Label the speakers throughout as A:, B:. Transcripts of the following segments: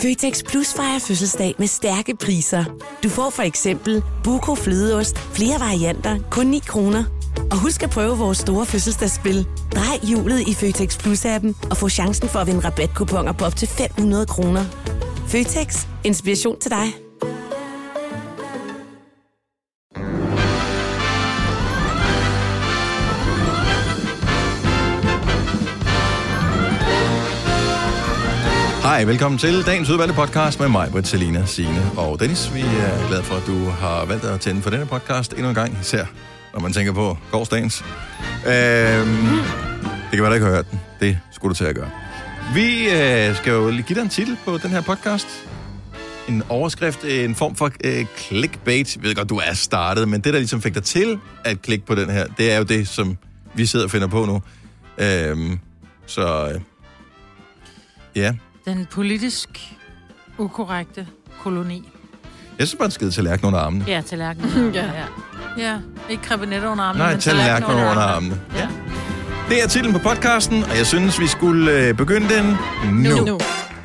A: Føtex Plus fejrer fødselsdag med stærke priser. Du får for eksempel Buco flødeost, flere varianter, kun 9 kroner. Og husk at prøve vores store fødselsdagsspil. Drej hjulet i Føtex Plus-appen og få chancen for at vinde rabatkuponer på op til 500 kroner. Føtex. Inspiration til dig.
B: Hej, velkommen til dagens udvalgte podcast med mig, Britt, Selina, Signe og Dennis. Vi er glade for, at du har valgt at tænde for denne podcast endnu en gang, især når man tænker på gårsdagens. Det kan være, du ikke har hørt den. Det skulle du til at gøre. Vi skal jo give dig en titel på den her podcast. En overskrift, en form for clickbait. Jeg ved godt, du er startet, men det, der ligesom fik dig til at klikke på den her, det er jo det, som vi sidder og finder på nu. Ja.
C: Den politisk ukorrekte koloni.
B: Jeg synes bare, en skide tallerken under armene.
C: Ja, tallerken. Ja, ikke krebinetter under armene,
B: nej,
C: men
B: tallerken under armene.
C: Ja.
B: Det er titlen på podcasten, og jeg synes, vi skulle begynde den nu.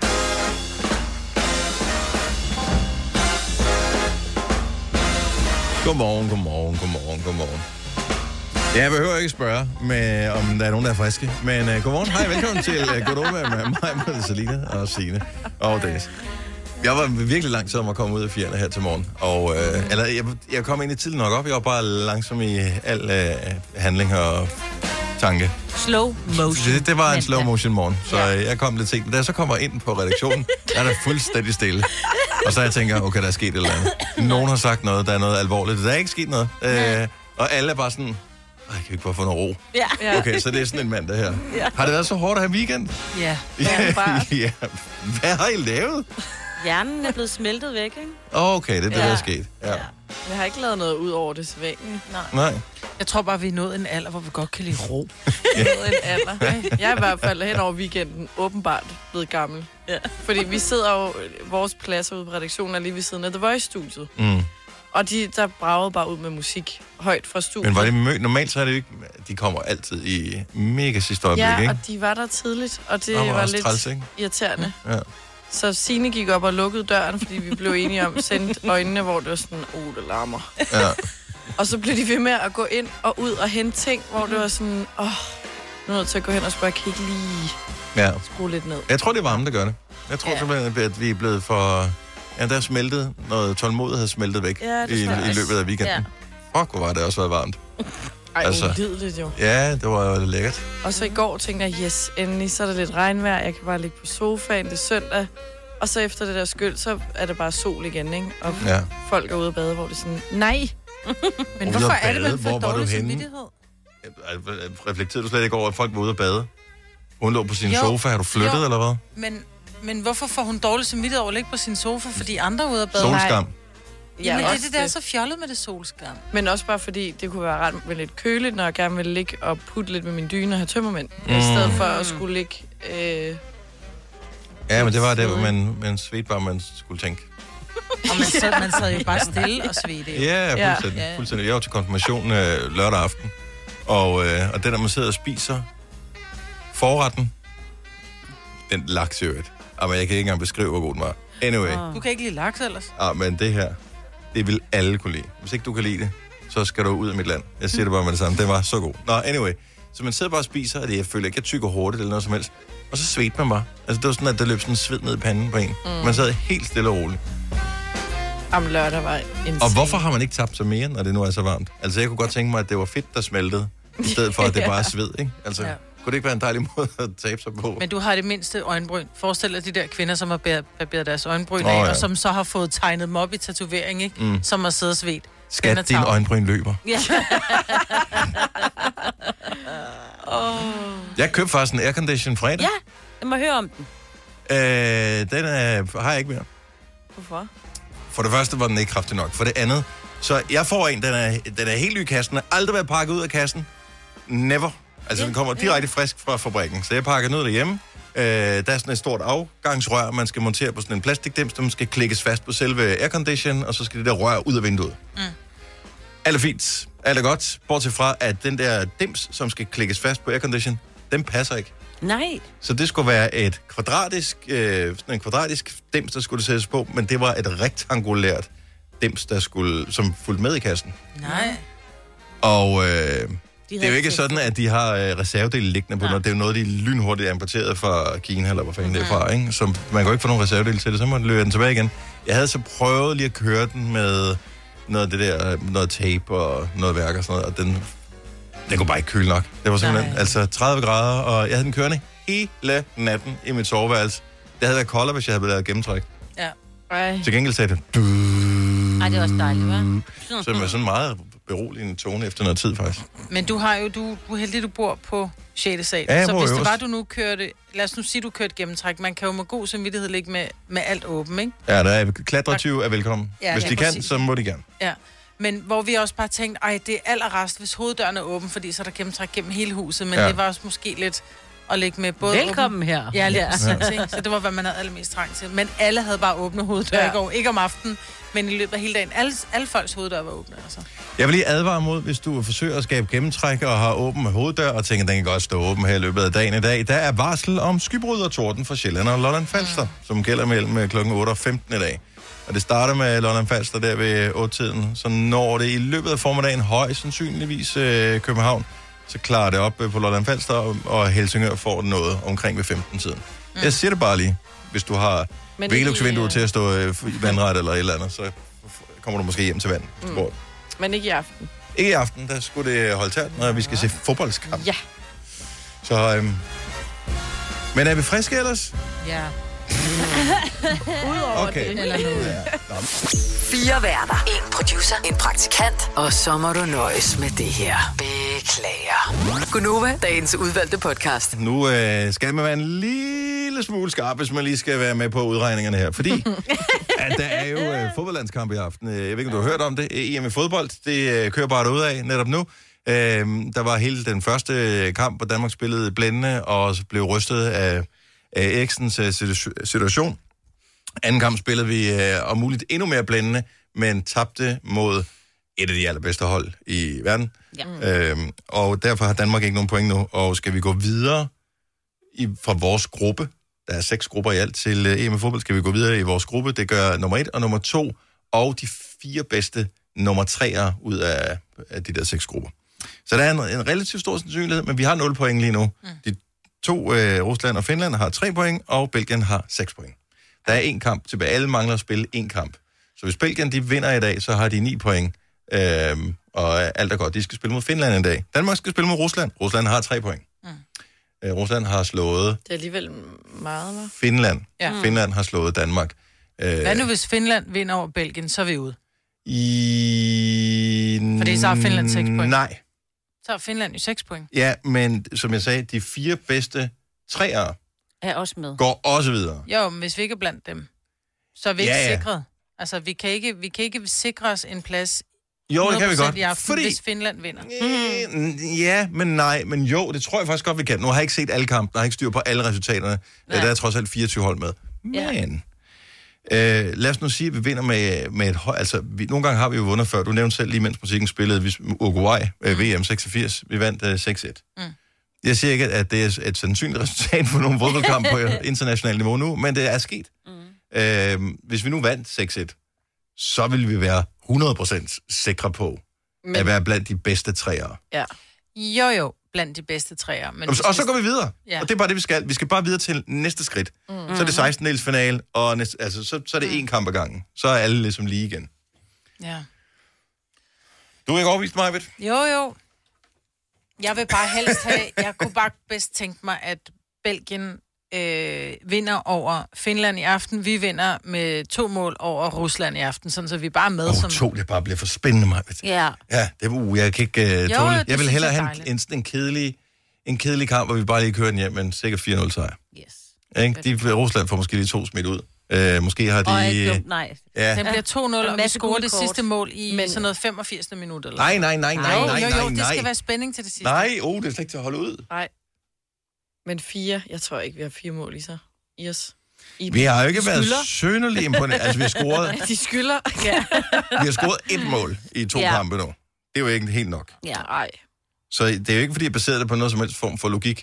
B: Godmorgen. Jeg behøver ikke spørge, om der er nogen, der er friske. Men godmorgen. Hej, velkommen til Godmorgen med mig, Selina og Signe og Dennis. Jeg var virkelig langsom om at komme ud af fjerne her til morgen. Og, jeg kom egentlig tidligt nok op. Jeg var bare langsom i al handling og tanke.
C: Slow motion.
B: Det var en slow motion morgen, så jeg kom lidt sent. Men da jeg så kommer ind på redaktionen, der er der fuldstændig stille. Og så jeg tænker, okay, der er sket et eller andet. Nogen har sagt noget, der er noget alvorligt. Der er ikke sket noget. Og alle er bare sådan... Kan vi ikke bare få noget ro?
C: Ja.
B: Okay, så det er sådan en mandag her. Ja. Har det været så hårdt at have weekend?
C: Ja.
B: Ja. Hvad har I lavet?
D: Hjernen er blevet smeltet væk, ikke?
B: Okay, det er det, der er sket. Ja.
E: Jeg har ikke lavet noget ud over det sædvanlige.
B: Nej.
C: Jeg tror bare, vi er nået en alder, hvor vi godt kan lide ro.
E: Jeg er i hvert fald hen over weekenden åbenbart blevet gammel. Ja. Fordi vi sidder jo, vores pladser ude på redaktionen er lige ved siden af The Voice-studiet.
B: Mm.
E: Og der bragede bare ud med musik højt fra studiet.
B: Men var det normalt, så er det ikke... De kommer altid i mega sidste øjeblik, ikke?
E: Ja, og de var der tidligt, og det var lidt træls, irriterende.
B: Ja.
E: Så Signe gik op og lukkede døren, fordi vi blev enige om at sende øjnene, hvor det var sådan, det larmer.
B: Ja.
E: Og så blev de ved med at gå ind og ud og hente ting, hvor det var sådan, nu er jeg nødt til at gå hen og spørge, kan I ikke lige skrue lidt ned?
B: Jeg tror, det er varme, der gør det. Jeg tror simpelthen, at vi er blevet for... Ja, der er smeltet. Noget tålmodighed smeltet væk i løbet af weekenden. Ja. Fuck, hvor var det også været varmt.
E: Ulideligt jo.
B: Ja, det var jo lækkert.
E: Og så i går tænkte jeg, yes, endelig, så er der lidt regnvejr. Jeg kan bare ligge på sofaen, det er søndag. Og så efter det der skyld, så er det bare sol igen, ikke? Og folk er ude at bade, hvor det er sådan, nej.
C: Men hvorfor er det vel for dårlig
B: samvittighed? Reflekterede du slet ikke over, at folk var ude at bade? Hun lå på sin sofa. Har du flyttet, eller hvad?
C: Men hvorfor får hun dårlig samvittighed over at ligge på sin sofa, fordi andre er ude at bade?
B: Solskam.
C: Jamen, det der er så fjollet med det solskam.
E: Men også bare fordi, det kunne være ret med lidt køligt, når jeg gerne vil ligge og putte lidt med min dyne og have tømmermænd. I stedet for at skulle ligge...
B: Ja, men det var det, man svedte bare, man skulle tænke.
C: Og man sad jo bare stille og svedte.
B: Ja, fuldstændig. Jeg var til konfirmation lørdag aften, og det der, man sidder og spiser forretten, den laksøret. Men jeg kan ikke engang beskrive, hvor god den var. Anyway.
C: Du kan ikke lide laks ellers?
B: Men det her, det vil alle kunne lide. Hvis ikke du kan lide det, så skal du ud af mit land. Jeg siger det bare med det samme. Det var så god. Anyway. Så man sidder bare og spiser, og jeg føler ikke, jeg tykker hurtigt eller noget som helst. Og så svedte man bare. Altså, det var sådan, at der løb sådan en sved ned i panden på en. Man sad helt stille og roligt.
E: Lørdag var insane.
B: Og hvorfor har man ikke tabt sig mere, når det nu er så varmt? Altså, jeg kunne godt tænke mig, at det var fedt, der smeltede, i stedet for, at det bare er sved, ikke? Altså, kunne det ikke være en dejlig måde at tabe sig på?
C: Men du har det mindste øjenbryn. Forestil dig de der kvinder, som har barberet deres øjenbryn af, og som så har fået tegnet dem op i tatovering, ikke? Som har siddet og svedt.
B: Skat, din øjenbryn løber.
C: Ja.
B: Jeg købte faktisk en aircondition fredag.
D: Ja, jeg må høre om den.
B: Den har jeg ikke mere.
E: Hvorfor?
B: For det første var den ikke kraftig nok. For det andet, så jeg får en, den er helt ny i kassen. Den har aldrig været pakket ud af kassen. Never. Altså, den kommer direkte frisk fra fabrikken. Så jeg pakker den ud derhjemme. Der er sådan et stort afgangsrør, man skal montere på sådan en plastikdims, der skal klikkes fast på selve aircondition, og så skal det der rør ud af vinduet. Alt er fint. Alt er godt. Bortset fra, at den der dims, som skal klikkes fast på aircondition, den passer ikke.
D: Nej.
B: Så det skulle være et en kvadratisk dims, der skulle sættes på, men det var et rektangulært dims, som fulgte med i kassen.
C: Nej.
B: Og det er jo ikke sådan, at de har reservedele liggende på noget. Det er jo noget, de lynhurtigt importeret fra Kina, eller hvor fanden det er fra, ikke? Så man kan jo ikke få nogen reservedele til det, så må man løbe den tilbage igen. Jeg havde så prøvet lige at køre den med noget tape og noget værk og sådan noget, og den kunne bare ikke køle nok. Det var simpelthen 30 grader, og jeg havde den kørende hele natten i mit soveværelse. Det havde været koldere, hvis jeg havde lavet gennemtræk.
C: Ja.
B: Til gengæld sagde det...
D: Ej, det er også dejligt, hva'?
B: Så det var sådan meget beroligende tone efter noget tid, faktisk.
C: Men du har jo, du er heldig, du bor på 6. sal.
B: Ja,
C: så hvis det var, du nu kørte... Lad os nu sige, du kørte gennemtræk. Man kan jo med god samvittighed ligge med alt åben, ikke?
B: Ja, der er klatretyve er velkommen.
C: Ja,
B: hvis de kan,
C: præcis.
B: så må de gerne.
C: Ja. Men hvor vi også bare tænkte, det er allerrest, hvis hoveddøren er åben, fordi så er der gennemtræk gennem hele huset. Men det var også måske lidt at ligge med både
D: Velkommen
C: åben.
D: her.
C: Ja, lige præcis, ikke? Så det var, hvad man havde allermest trang til. Men alle havde bare åbne hoveddøre i går. Ikke om aftenen, men i løbet af hele dagen. Alle folks hoveddøre var åbne, altså. Jeg
B: vil lige advare mod, hvis du forsøger at skabe gennemtræk og har åben hoveddør, og tænker, at den kan godt stå åben her i løbet af dagen i dag. Der er varsel om skybrud og torden for Sjælland og Lolland-Falster, som gælder mellem klokken 8 og 15 i dag. Og det starter med Lolland-Falster der ved 8-tiden, så når det i løbet af formiddagen højst sandsynligvis København, så klarer det op på Lolland-Falster, og Helsingør får noget omkring ved 15-tiden. Jeg siger det bare lige, hvis du har velugtsvinduet til at stå i vandret eller et eller andet, så kommer du måske hjem til vand.
E: Men ikke i aften.
B: Ikke i aften, der skulle det holde tæt, når vi skal se fodboldskamp.
E: Ja.
B: Så, men er vi friske ellers?
C: Ja.
E: Udover
B: okay.
E: det.
C: Eller noget.
B: Ja.
F: 4 værter. 1 producer. En praktikant. Og så må du nøjes med det her. Beklager. Gunova, dagens udvalgte podcast.
B: Nu skal man være en lille smule skarp, hvis man lige skal være med på udregningerne her. Fordi at der er jo fodboldlandskamp i aften. Jeg ved ikke, om du har hørt om det. EM i fodbold, det kører bare derudad netop nu. Der var hele den første kamp, hvor Danmark spillede blændende og blev rystet af Eriksens situation. Anden kamp spillede vi om muligt endnu mere blændende, men tabte mod et af de allerbedste hold i verden. Ja. Og derfor har Danmark ikke nogen point nu. Og skal vi gå videre fra vores gruppe, der er 6 grupper i alt til EM i fodbold, skal vi gå videre i vores gruppe. Det gør nummer 1 og nummer 2 og de 4 bedste nummer 3'ere ud af de der 6 grupper. Så der er en relativt stor sandsynlighed, men vi har 0 point lige nu. De 2, Rusland og Finland, har 3 point, og Belgien har 6 point. Der er 1 kamp tilbage. Alle mangler at spille 1 kamp. Så hvis Belgien de vinder i dag, så har de 9 point. Og alt er godt. De skal spille mod Finland en dag. Danmark skal spille mod Rusland. Rusland har 3 point. Rusland har slået...
E: Det er alligevel meget, hva'?
B: Finland. Ja. Finland har slået Danmark.
C: Hvad nu, hvis Finland vinder over Belgien, så er vi ude?
B: Fordi
C: så har Finland 6 point.
B: Nej.
C: Så har Finland jo 6 point.
B: Ja, men som jeg sagde, de 4 bedste 3'ere
D: er også med.
B: Går også videre.
C: Jo, men hvis vi ikke er blandt dem, så er vi ikke sikret. Altså, vi kan ikke sikre os en plads.
B: Jo, det kan vi godt.
C: I aften, hvis Finland vinder.
B: Ja, men nej. Men jo, det tror jeg faktisk godt, vi kan. Nu har jeg ikke set alle kampe. Jeg har ikke styr på alle resultaterne. Der er trods alt 24 hold med. Men lad os nu sige, at vi vinder med et hold. Altså, nogle gange har vi jo vundet før. Du nævnte selv lige, mens musikken spillede Uruguay, VM 86. Vi vandt 6-1. Jeg siger ikke, at det er et sandsynligt resultat for nogle fodboldkamp på internationalt niveau nu, men det er sket. Hvis vi nu vandt 6-1, så vil vi være 100% sikre på at være blandt de bedste 3'ere.
E: Ja.
C: Jo, blandt de bedste 3'ere. Men
B: og så går vi videre. Ja. Og det er bare det, vi skal. Vi skal bare videre til næste skridt. Så er det 16-dels finale, og så er det 1 kamp ad gangen. Så er alle ligesom lige igen.
C: Ja.
B: Du er ikke overbevist, Majbet?
C: Jo. Jeg vil bare helst jeg kunne bare bedst tænke mig, at Belgien vinder over Finland i aften. Vi vinder med 2 mål over Rusland i aften, sådan så vi bare er med som...
B: 2, det bare bliver for spændende, Majbet.
D: Ja.
B: Ja, jeg kan ikke tåle. Jeg vil hellere have en kedelig kamp, hvor vi bare lige kører den hjem, men sikkert 4-0 sejr.
D: Yes.
B: Rusland får måske lige 2 smidt ud. Måske har de...
D: Nej.
B: Ja.
C: Den bliver 2-0, og vi scorer det sidste mål i sådan noget 85. minut. Eller?
B: Nej.
C: Det skal være spænding til det sidste.
B: Nej, det er slet ikke til at holde ud.
E: Nej. Men 4, jeg tror ikke, vi har 4 mål i os.
B: Vi har jo ikke været sønderlig imponeret. Altså, vi har scoret...
E: De skylder. Ja.
B: Vi har scoret 1 mål i 2 kampe nu. Det er jo ikke helt nok.
E: Ja, ej.
B: Så det er jo ikke, fordi jeg baserer det på noget som helst form for logik,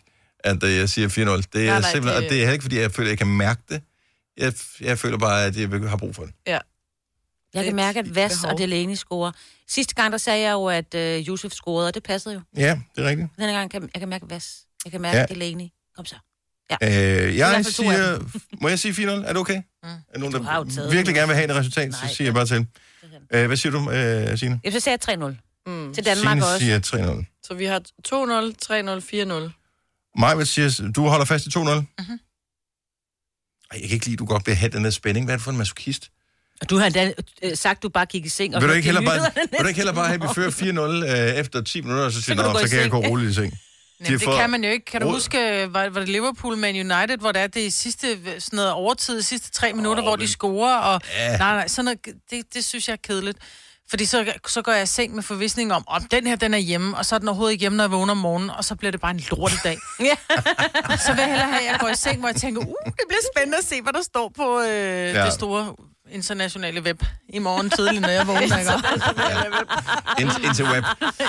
B: at jeg siger 4-0. Det er simpelthen, og det er ikke, fordi jeg føler, at jeg kan mærke det. Jeg føler bare, at jeg har brug for det.
E: Ja.
D: Jeg kan mærke, at Vass og Delaney scorer. Sidste gang, der sagde jeg jo, at Josef scorede, og det passede jo.
B: Ja, det er rigtigt.
D: Denne gang jeg kan mærke Vass. Jeg kan mærke Delaney. Kom så. Ja.
B: Jeg siger... Må jeg sige 4-0? Er det okay? Er nogen, der virkelig gerne vil have et resultat, så siger jeg bare til. Hvad siger du, Signe?
D: Jeg siger 3-0. Til Danmark også.
B: Signe siger 3-0.
E: Så vi har 2-0, 3-0, 4-0.
B: Maj, hvad siger du? Holder fast i 2-0? Jeg kan ikke lide, du godt vil have den der spænding. Hvad er det for en masochist?
D: Du har da sagt, du bare gik i seng.
B: Vil du ikke heller bare have, at vi fører 4-0 efter 10 minutter, og så siger så kan jeg gå roligt i seng?
C: Det kan man jo ikke. Kan du huske, var det Liverpool Man United, hvor det er det sidste sådan noget overtid, de sidste 3 minutter, hvor de scorer, og nej, sådan noget, det synes jeg er kedeligt. Fordi så går jeg i seng med forvisning om den her, den er hjemme, og så er den overhovedet ikke hjemme, når jeg vågner om morgenen, og så bliver det bare en lortedag. Så vil jeg hellere have, at jeg går i seng, hvor jeg tænker, det bliver spændende at se, hvad der står på det store internationale web i morgen tidligt, når jeg vågner.
B: Interweb.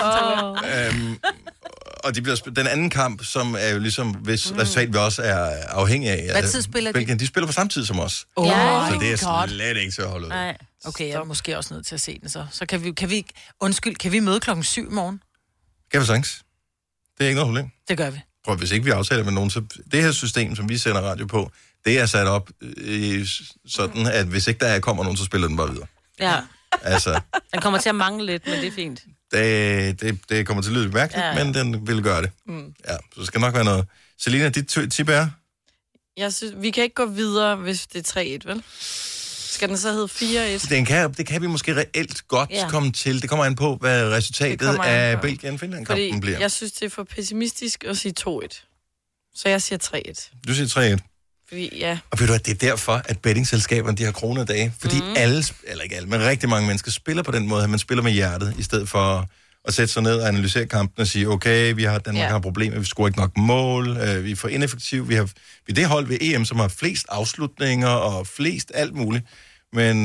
B: Og den anden kamp, som er jo ligesom, hvis resultat vi også er afhængig af.
C: Hvad tid spiller de?
B: De spiller på samme tid som os. Så det er slet ikke til at holde ud.
C: Nej. Okay, jeg er måske også nødt til at se den så. Så kan vi møde 7:00 i morgen?
B: Kan vi sagtens. Det er ikke noget problem.
C: Det gør vi.
B: Prøv, hvis ikke vi aftaler med nogen, så det her system, som vi sender radio på, det er sat op sådan, at hvis ikke der kommer nogen, så spiller den bare videre.
D: Ja.
B: Altså,
D: den kommer til at mangle lidt, men det er fint.
B: Det kommer til at lyde mærkeligt, men den vil gøre det. Ja, så det skal nok være noget. Selina, dit tip er?
E: Jeg synes, vi kan ikke gå videre, hvis det er 3-1, vel? Skal den så hedde 4-1?
B: Det kan vi måske reelt godt komme til. Det kommer an på, hvad resultatet af Belgien-Finland-kampen bliver.
E: Jeg synes, det er for pessimistisk at sige 2-1. Så jeg siger 3-1.
B: Du siger 3-1?
E: Fordi,
B: Og ved du, at det er derfor, at bettingselskaberne, de har kronedage. Fordi men rigtig mange mennesker spiller på den måde, at man spiller med hjertet, i stedet for at sætte sig ned og analysere kampen og sige, okay, Danmark har problemer, vi scorer ikke nok mål, vi er for ineffektive, vi er det hold ved EM, som har flest afslutninger og flest alt muligt. Men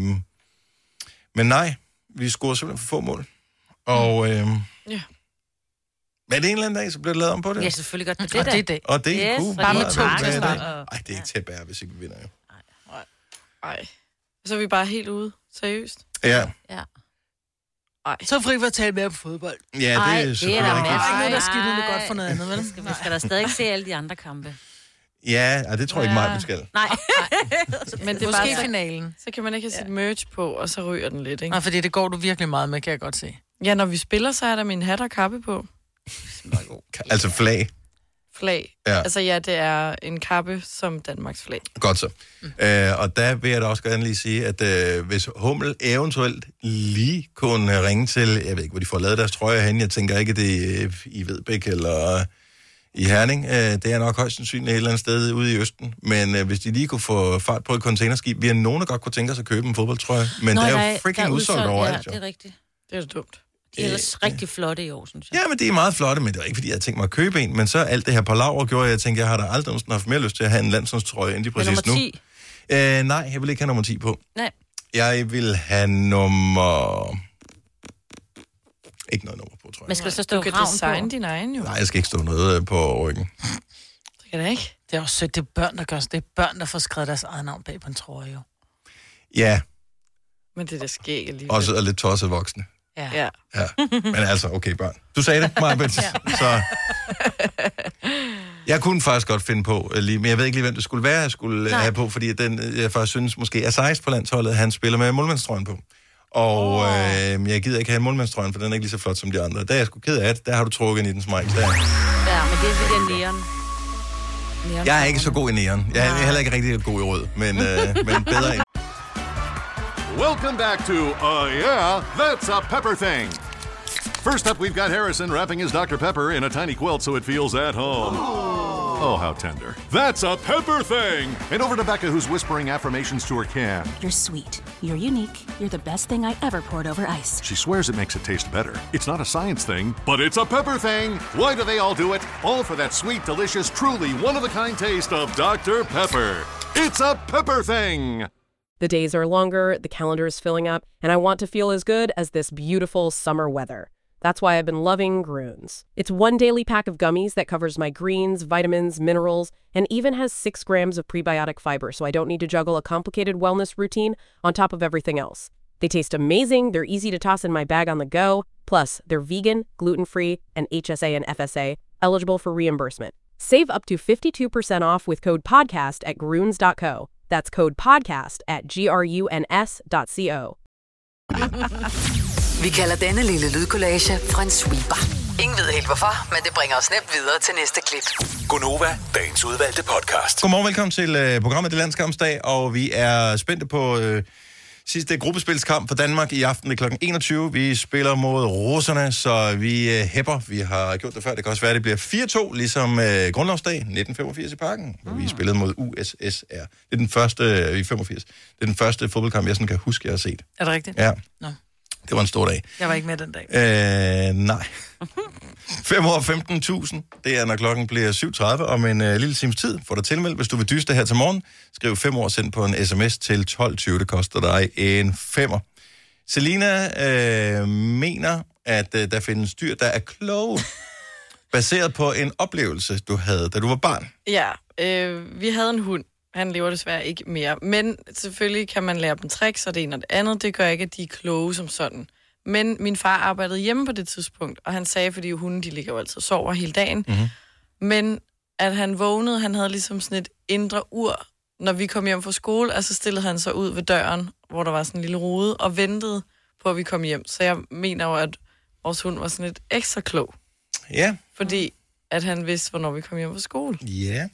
B: nej, vi scorer simpelthen for få mål. Og men det en eller anden dag, så bliver det lavet om på det.
D: Ja, selvfølgelig godt.
C: Det er det.
B: Og det er
C: bare med 2 til start.
B: Ej, det er ikke til at bære, hvis ikke vi vinder jo.
E: Nej. Så er vi bare helt ude. Seriøst.
B: Ja.
C: Ej. Så fri for at tale mere på fodbold.
B: Ja, det er selvfølgelig rigtigt.
C: Ej, der skidt ud godt for noget andet, vel?
D: Vi skal da stadig se alle de andre kampe.
B: Ja, det tror jeg ikke meget, vi skal.
D: Nej.
E: Men det er
C: måske
E: bare
C: finalen.
E: Så kan man ikke have sit merch på, og så ryger den lidt, ikke?
C: Nej, fordi det går du virkelig meget med, kan jeg godt se.
E: Ja, når vi spiller, så er der min hat og kappe på.
B: Altså flag.
E: Flag. Ja. Altså det er en kappe som Danmarks flag.
B: Godt så. Og der vil jeg da også gerne lige sige, at hvis Hummel eventuelt lige kunne ringe til, jeg ved ikke, hvor de får lavet deres trøjer hen, jeg tænker ikke, at det er i Vedbæk eller i Herning. Det er nok højst sandsynligt et eller andet sted ude i Østen. Men hvis de lige kunne få fart på et containerskib, vi har nogen, der godt kunne tænke os at købe en fodboldtrøje. Men det er jo freaking udsolgt overalt.
D: Ja, det er rigtigt.
E: Det er jo dumt.
D: De er ellers rigtig flotte i år, synes jeg.
B: Ja, men det er meget flotte, men det var ikke, fordi jeg havde tænkt mig at købe en. Men så alt det her palaver gjorde, jeg tænkte, jeg har da aldrig haft mere lyst til at have en landsholdstrøje, end de præcis nu.
D: Nummer
B: 10? Nej, jeg vil ikke have nummer 10 på.
D: Nej.
B: Jeg vil have nummer... Ikke noget nummer på, tror jeg.
D: Men skal der så stå
E: du kan designe din egen, jo.
B: Nej, jeg skal ikke stå noget på ryggen.
E: Det kan da ikke.
C: Det er også sødt, det er børn, der gør det. Det er børn, der får skrevet deres eget navn bag på en trøje, jo.
B: Ja.
E: Men det der skæg alligevel.
B: Også lidt tosset voksne.
E: Ja.
B: Men altså, okay, børn. Du sagde det, Maja. Så... Jeg kunne faktisk godt finde på, men jeg ved ikke lige, hvem det skulle være, jeg skulle have på, fordi jeg faktisk synes måske er 16 på landsholdet, han spiller med målmandstrøjen på. Og jeg gider ikke have målmandstrøjen, for den er ikke lige så flot som de andre. Der er jeg sgu ked af det, der har du trukket i den smile.
D: Ja, men det er det der neon.
B: Jeg er ikke så god i neon. Jeg er heller ikke rigtig god i rød, men bedre end.
G: Welcome back to Yeah, That's a Pepper Thing. First up, we've got Harrison wrapping his Dr. Pepper in a tiny quilt so it feels at home. Oh, how tender. That's a Pepper Thing! And over to Becca, who's whispering affirmations to her can.
H: You're sweet. You're unique. You're the best thing I ever poured over ice.
G: She swears it makes it taste better. It's not a science thing, but it's a Pepper Thing! Why do they all do it? All for that sweet, delicious, truly one-of-a-kind taste of Dr. Pepper. It's a Pepper Thing!
I: The days are longer, the calendar is filling up, and I want to feel as good as this beautiful summer weather. That's why I've been loving Groones. It's one daily pack of gummies that covers my greens, vitamins, minerals, and even has 6 grams of prebiotic fiber, so I don't need to juggle a complicated wellness routine on top of everything else. They taste amazing, they're easy to toss in my bag on the go, plus they're vegan, gluten-free, and HSA and FSA, eligible for reimbursement. Save up to 52% off with code PODCAST at Groones.co. That's code PODCAST at GRUNS.co.
F: Vi kalder denne lille lydkollage en sweeper. Ingen ved helt hvorfor, men det bringer os nemt videre til næste klip.
J: Gonova, dagens udvalgte podcast.
B: Godmorgen, velkommen til programmet Det Landskampsdag, og vi er spændte på sidste gruppespilskamp for Danmark i aften. Det er kl. 21. Vi spiller mod russerne, så vi hæpper. Vi har gjort det før. Det kan også være, at det bliver 4-2, ligesom grundlovsdag 1985 i Parken, hvor vi spillede mod USSR. Det er den første i 85. Det er den første fodboldkamp, jeg sådan kan huske, jeg har set.
C: Er det rigtigt?
B: Ja.
C: Nå.
B: Det var en stor dag.
C: Jeg var ikke med den dag.
B: Nej. 5 år 15.000. Det er, når klokken bliver 7.30 om en lille times tid. Få dig tilmeldt, hvis du vil dyste her til morgen. Skriv 5 år, send på en sms til 12.20. Det koster dig en 5'er. Selina mener, at der findes dyr, der er kloge. Baseret på en oplevelse, du havde, da du var barn.
E: Ja, vi havde en hund. Han lever desværre ikke mere. Men selvfølgelig kan man lære dem tricks, og det ene og det andet. Det gør ikke, at de er kloge som sådan. Men min far arbejdede hjemme på det tidspunkt, og han sagde, fordi hunden, de ligger jo altid og sover hele dagen. Mm-hmm. Men at han vågnede, han havde ligesom sådan et indre ur, når vi kom hjem fra skole, og så stillede han sig ud ved døren, hvor der var sådan en lille rude, og ventede på, at vi kom hjem. Så jeg mener jo, at vores hund var sådan lidt ekstra klog.
B: Ja.
E: Fordi at han vidste, hvornår vi kom hjem fra skole.
B: Ja.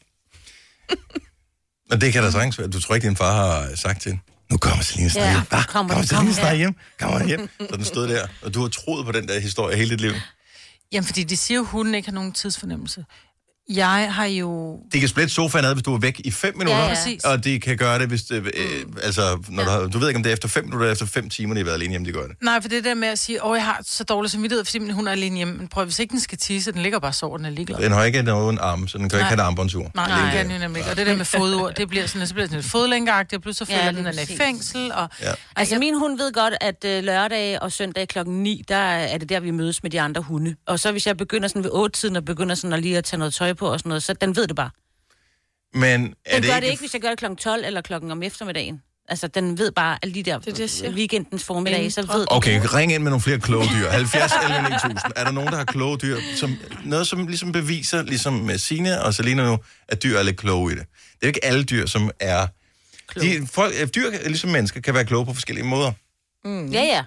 B: Og det kan da sagtens være. Du tror ikke, din far har sagt til hende, nu kommer Selina snart hjem. Kommer Selina snart hjem? Kommer hjem? Så den stod der, og du har troet på den der historie hele dit liv.
C: Jamen, fordi de siger jo, at hunden ikke har nogen tidsfornemmelse. Jeg har jo...
B: De kan splitte sofaen ad, hvis du er væk i 5 minutter.
C: Ja.
B: Og de kan gøre det, hvis det, altså, når du ved ikke, om det er efter 5 minutter eller efter 5 timer, de har været alene hjemme, de gør det.
C: Nej, for det der med at sige, jeg har så dårlig samvittighed, fordi min hund er alene hjemme. Men prøv, hvis ikke den skal tisse, den ligger bare så, den er ligeglad.
B: Den har ikke nogen arm, så den kan ikke have en armbåndsur.
C: Nej, det kan den jo nemlig ikke. Og det der med fodord, det bliver sådan, så bliver det sådan et fodlænkeagtigt, og pludselig føler den er i fængsel. Og...
D: Ja. Altså, min hund ved godt, at lørdag og søndag klokken 9, der er det der, vi mødes med de andre hunde. Og så hvis jeg begynder sådan ved 8-tiden, og begynder sådan at lige at tage noget tøj på og sådan noget, så den ved det bare.
B: Men
D: den gør det ikke, hvis jeg gør det klokken 12 eller klokken om eftermiddagen. Altså, den ved bare alle de der weekendens formiddag, så ved
B: okay, ring ind med nogle flere kloge dyr. 70 11 9000. Er der nogen, der har kloge dyr? Noget, som ligesom beviser, ligesom med Signe og Selina nu, at dyr er lidt kloge i det. Det er jo ikke alle dyr, som er... Dyr, ligesom mennesker, kan være kloge på forskellige måder.
D: Mm. Ja.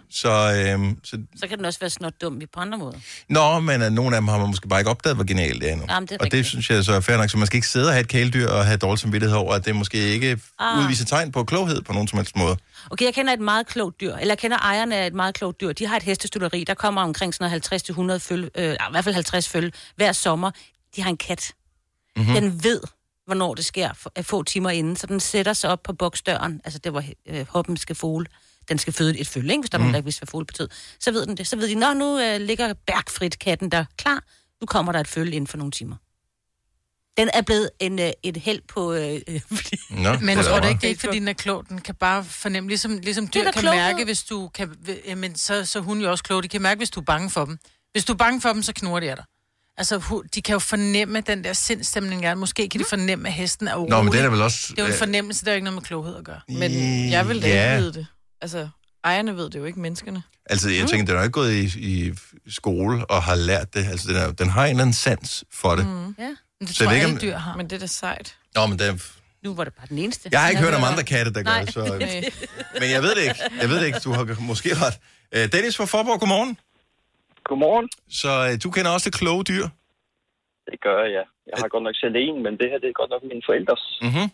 B: Så
D: kan den også være snot dum på andre måder.
B: Nå, men nogle af dem har man måske bare ikke opdaget, hvor genialt det er endnu.
D: Jamen, det er
B: og det synes jeg så er fair nok, så man skal ikke sidde og have et kæledyr og have dårlig samvittighed over, at det måske ikke udviser tegn på kloghed på nogen som helst måde.
D: Okay, jeg kender et meget klogt dyr, eller jeg kender ejerne af et meget klogt dyr. De har et hestestuderi, der kommer omkring sådan 50-100 følge, i hvert fald 50 følge hver sommer. De har en kat. Mm-hmm. Den ved, hvornår det sker få timer inden, så den sætter sig op på boksdøren, altså det var hoppen skal fugle. Den skal føde et følge, ikke? Hvis der er nogen, der ikke vidste, hvad fugle betød. Så ved den det. Så ved de, nu ligger Bergfrit katten der klar. Nu kommer der et følge inden for nogle timer. Den er blevet et held på...
C: Men jeg tror det ikke, det er ikke, fordi den er klog. Den kan bare fornemme, ligesom dyr kan mærke, hvis du kan... Jamen, så hun jo også klog. De kan mærke, hvis du er bange for dem. Hvis du er bange for dem, så knurrer de af dig. Altså, de kan jo fornemme den der sindstemning. Måske kan de fornemme, at hesten er urolig.
B: Nå, men det er vel også...
C: Det er jo en fornemmelse, der er ikke noget med kloghed at gøre.
E: Men jeg vil da ikke vide det. Altså, ejerne ved det jo ikke, menneskerne.
B: Altså, jeg tænker, den er ikke gået i skole og har lært det. Altså, den har en eller anden sans for det.
C: Mm. Ja, men det tror jeg alle dyr har.
E: Men det er da sejt.
B: Nå, men det
D: nu var det bare den eneste.
B: Jeg har ikke hørt om andre katte, der gør det, så... Men jeg ved det ikke. Du har måske ret. Dennis fra Forborg, godmorgen.
K: Godmorgen.
B: Så du kender også det kloge dyr?
K: Det gør jeg, ja. Jeg har godt nok selv en, men det her, det er godt nok mine forældres.
B: Mhm.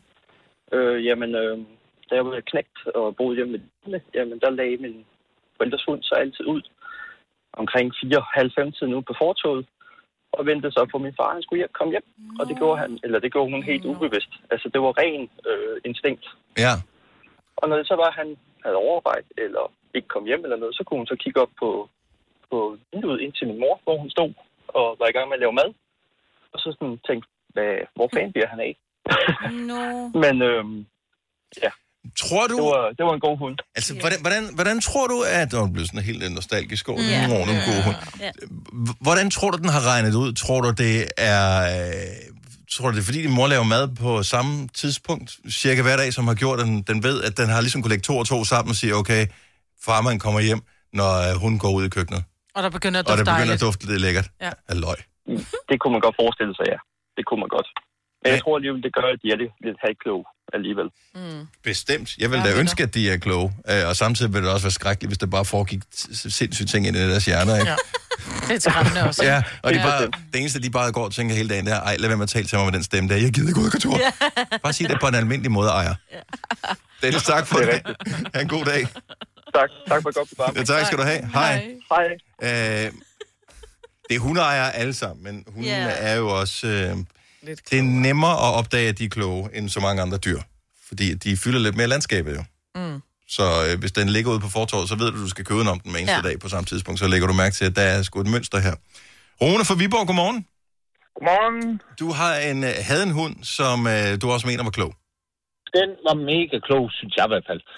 K: Da jeg var knægt og boede hjemme med dine, der lagde min forældres hund så altid ud omkring 4:30 nu på fortoget, og ventede så på min far, han skulle komme hjem. Og det gjorde hun helt ubevidst. Altså, det var ren instinkt.
B: Ja.
K: Og når det så var, han havde overvejet, eller ikke kom hjem eller noget, så kunne hun så kigge op på vinduet ind til min mor, hvor hun stod og var i gang med at lave mad. Og så sådan tænkte, hvor fanden bliver han af?
D: No.
K: Men, ja.
B: Tror du...
K: Det var en god hund.
B: Altså, hvordan tror du, at... Det blev sådan helt nostalgisk over. En god hund. Ja. Hvordan tror du, den har regnet ud? Tror du, det er... Tror du, det er fordi, din mor laver mad på samme tidspunkt, cirka hver dag, som har gjort, at den ved, at den har ligesom kunne lægge 2 og 2 sammen og sige, okay, farmand kommer hjem, når hun går ud i køkkenet.
C: Og der begynder at
B: dufte lidt lækkert af løg.
K: Det kunne man godt forestille sig, ja. Det kunne man godt. Men jeg tror alligevel, det gør, at de er lidt halvkloge alligevel.
B: Bestemt. Jeg vil da ønske, at de er kloge. Og samtidig vil det også være skrækkeligt, hvis det bare foregik sindssyge ting ind i deres hjerner. Ikke?
C: Ja. Det er skræmmende også.
B: Ja, og det eneste, de bare går og tænker hele dagen, det er, ej, lad være med at tale til mig med den stemme der. Jeg gider ikke ud af kontor. Bare sig det på en almindelig måde, ejer. Dennis, tak for det. Ha' en god dag.
K: Tak for et godt program.
B: Ja, tak skal du have. Hej.
K: Hej.
B: Det er hundeejere alle sammen, men hundene er jo også... det er nemmere at opdage, at de er kloge, end så mange andre dyr. Fordi de fylder lidt mere landskabet jo. Så hvis den ligger ude på fortorvet, så ved du skal købe den om den hver eneste dag på samme tidspunkt. Så lægger du mærke til, at der er sgu et mønster her. Rune fra Viborg, godmorgen.
L: Godmorgen.
B: Du havde en hund, som du også mener var klog.
L: Den var mega klog, synes jeg i hvert fald.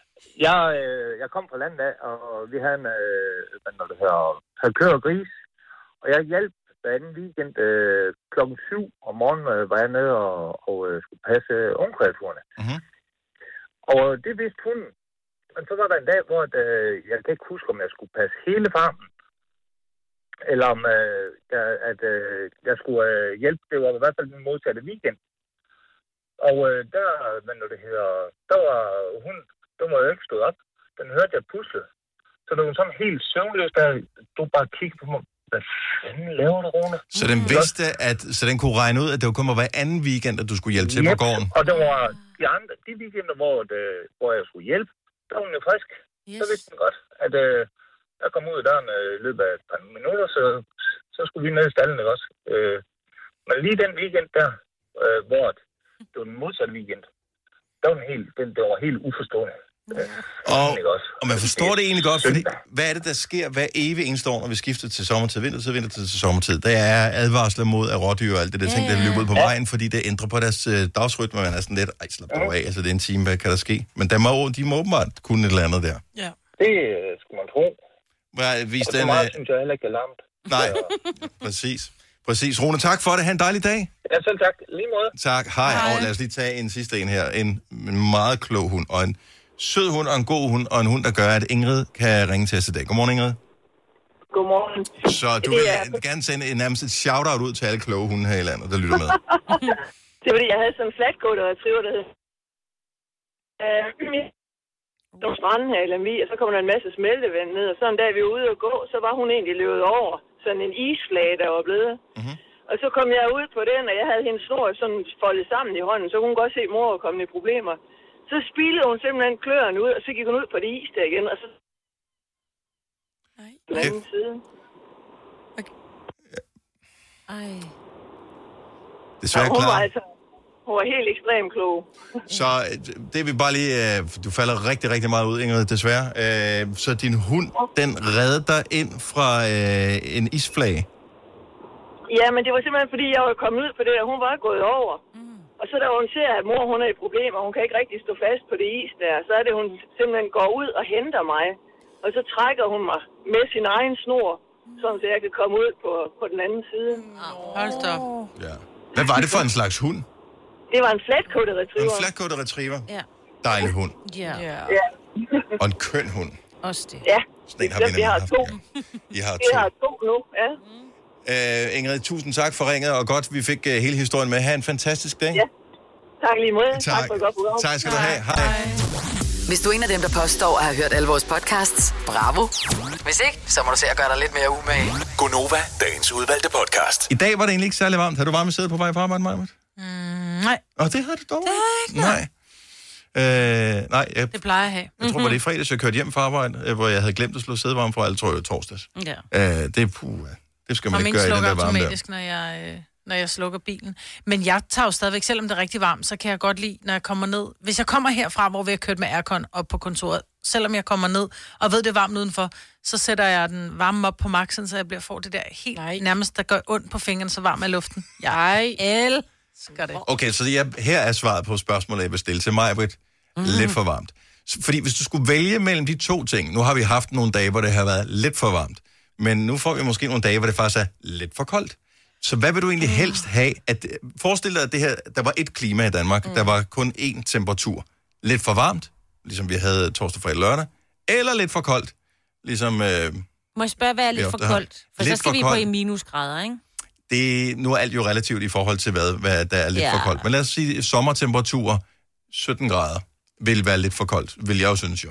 L: Jeg kom fra landet af, og vi havde havde køer og gris. Og jeg hjalp hver anden weekend klokken 7 om morgenen var jeg nede og skulle passe ungkreaturerne. Og det vidste hunden. Men så var der en dag, hvor jeg kan ikke huske, om jeg skulle passe hele farmen. Eller om jeg skulle hjælpe. Det var i hvert fald den modsatte weekend. Og der var hunden, den var jo ikke stået op. Den hørte jeg pusle. Så det var sådan helt søvnløs, der du bare kiggede på mig. Hvad fanden laver du, Rune?
B: Så den vidste, så den kunne regne ud, at det var kun hver anden weekend, at du skulle hjælpe til på gården?
L: Og det var de weekender, hvor jeg skulle hjælpe, der var den jo frisk. Yes. Så vidste den godt, at jeg kom ud af døren i løbet af et par minutter, så skulle vi ned i stallen, ikke også? Men lige den weekend der, hvor det var den modsatte weekend, det var helt uforstående.
B: Og man forstår det egentlig godt, fordi hvad er det, der sker hver evig eneste år, når vi skifter til sommertid, vintertid til sommertid? Der er advarsler mod af rådyr og alt det der ting, der løber ud på vejen, fordi det ændrer på deres dagsrytme, man er sådan lidt, slap dog af, altså det er en time, hvad kan der ske? Men de må åbenbart kunne et eller andet der.
L: Ja. Det skulle man tro.
B: Og
L: så meget synes jeg heller ikke er larmt.
B: Nej, præcis. Rune, tak for det. Ha' en dejlig dag.
L: Ja, selv tak. Lige måde.
B: Tak. Hej. Og lad os lige tage en sidste en her. En meget klog hund, og en sød hund, og en god hund, og en hund, der gør, at Ingrid kan ringe til os i dag. Godmorgen, Ingrid.
M: Godmorgen.
B: Så du vil gerne sende nærmest et shout-out ud til alle kloge hunde her i landet, der lytter med.
M: Det er fordi, jeg havde sådan en flatcoated retriever, der hed nogle stranden her i Lemvig, og så kom der en masse smeltevand ned, og så en dag vi var ude at gå, så var hun egentlig løbet over sådan en isflage, der var blevet. Og så kom jeg ud på den, og jeg havde hendes snor sådan foldet sammen i hånden, så kunne hun godt se, at mor var kommet i problemer. Så spilede hun simpelthen kløerne ud, og så gik hun ud på det is der igen, og så... på den anden side.
D: Ej.
B: Desværre klar.
M: Hun var helt ekstremt klog.
B: Så det vil bare lige... du falder rigtig, rigtig meget ud, Ingrid, desværre. Så din hund, den reddede dig ind fra en isflage?
M: Ja, men det var simpelthen, fordi jeg var kommet ud på det, og hun var gået over. Og så da hun ser, at mor hun er i problemer, og hun kan ikke rigtig stå fast på det is der, så er det, hun simpelthen går ud og henter mig. Og så trækker hun mig med sin egen snor, så jeg kan komme ud på den anden side.
C: Hold da.
B: Ja. Hvad var det for en slags hund?
M: Det var en flatcoated retriever.
B: En flatcoated retriever?
D: Ja.
B: Dejlig hund.
D: Ja.
B: Og en køn hund.
D: Også det.
M: Ja.
B: Sådan en har vi
M: nemlig haft.
B: I har
M: to. Vi har to nu, ja.
B: Ingrid, tusind tak for ringet, og godt, vi fik hele historien med. Ha' en fantastisk dag.
M: Ja. Tak lige måde. Tak for et godt program.
B: Tak skal du have. Hej.
F: Hvis du er en af dem, der påstår at have hørt alle vores podcasts, bravo. Hvis ikke, så må du se at gøre dig lidt mere umage.
J: Gonova, dagens udvalgte podcast.
B: I dag var det egentlig ikke særlig varmt. Har du varme sæde på vej på arbejde, Maja?
C: Nej.
B: Og det havde du dog
C: ikke. Nej.
B: Nej.
C: Det plejer jeg at have.
B: Jeg tror, det er fredags, jeg kørte hjem fra arbejde, hvor jeg havde glemt at slå sædevarme fra, eller tror jeg, torsdags.
C: Ja.
B: Det skal man ikke gøre i den der varme
C: automatisk, når jeg slukker bilen. Men jeg tager jo stadigvæk, selvom det er rigtig varmt, så kan jeg godt lide, når jeg kommer ned. Hvis jeg kommer herfra, hvor vi har kørt med aircon op på kontoret, selvom jeg kommer ned og ved, det er varmt udenfor, så sætter jeg den varme op på maksen, så jeg får det der helt nærmest, der gør ondt på fingrene, så varm er luften. Jeg elsker det.
B: Okay, så her er svaret på spørgsmålet, jeg vil stille til mig, Britt. lidt for varmt. Fordi hvis du skulle vælge mellem de to ting, nu har vi haft nogle dage, hvor det har været lidt for varmt, men nu får vi måske nogle dage, hvor det faktisk er lidt for koldt. Så hvad vil du egentlig helst have? Forestil dig, at det her, der var et klima i Danmark, der var kun én temperatur. Lidt for varmt, ligesom vi havde torsdag, fredag, lørdag, eller lidt for koldt, ligesom...
D: Må jeg spørge, hvad er lidt for koldt? For så skal vi på i minusgrader, ikke?
B: Nu er alt jo relativt i forhold til, hvad der er lidt for koldt. Men lad os sige, sommertemperatur 17 grader vil være lidt for koldt, vil jeg jo synes jo.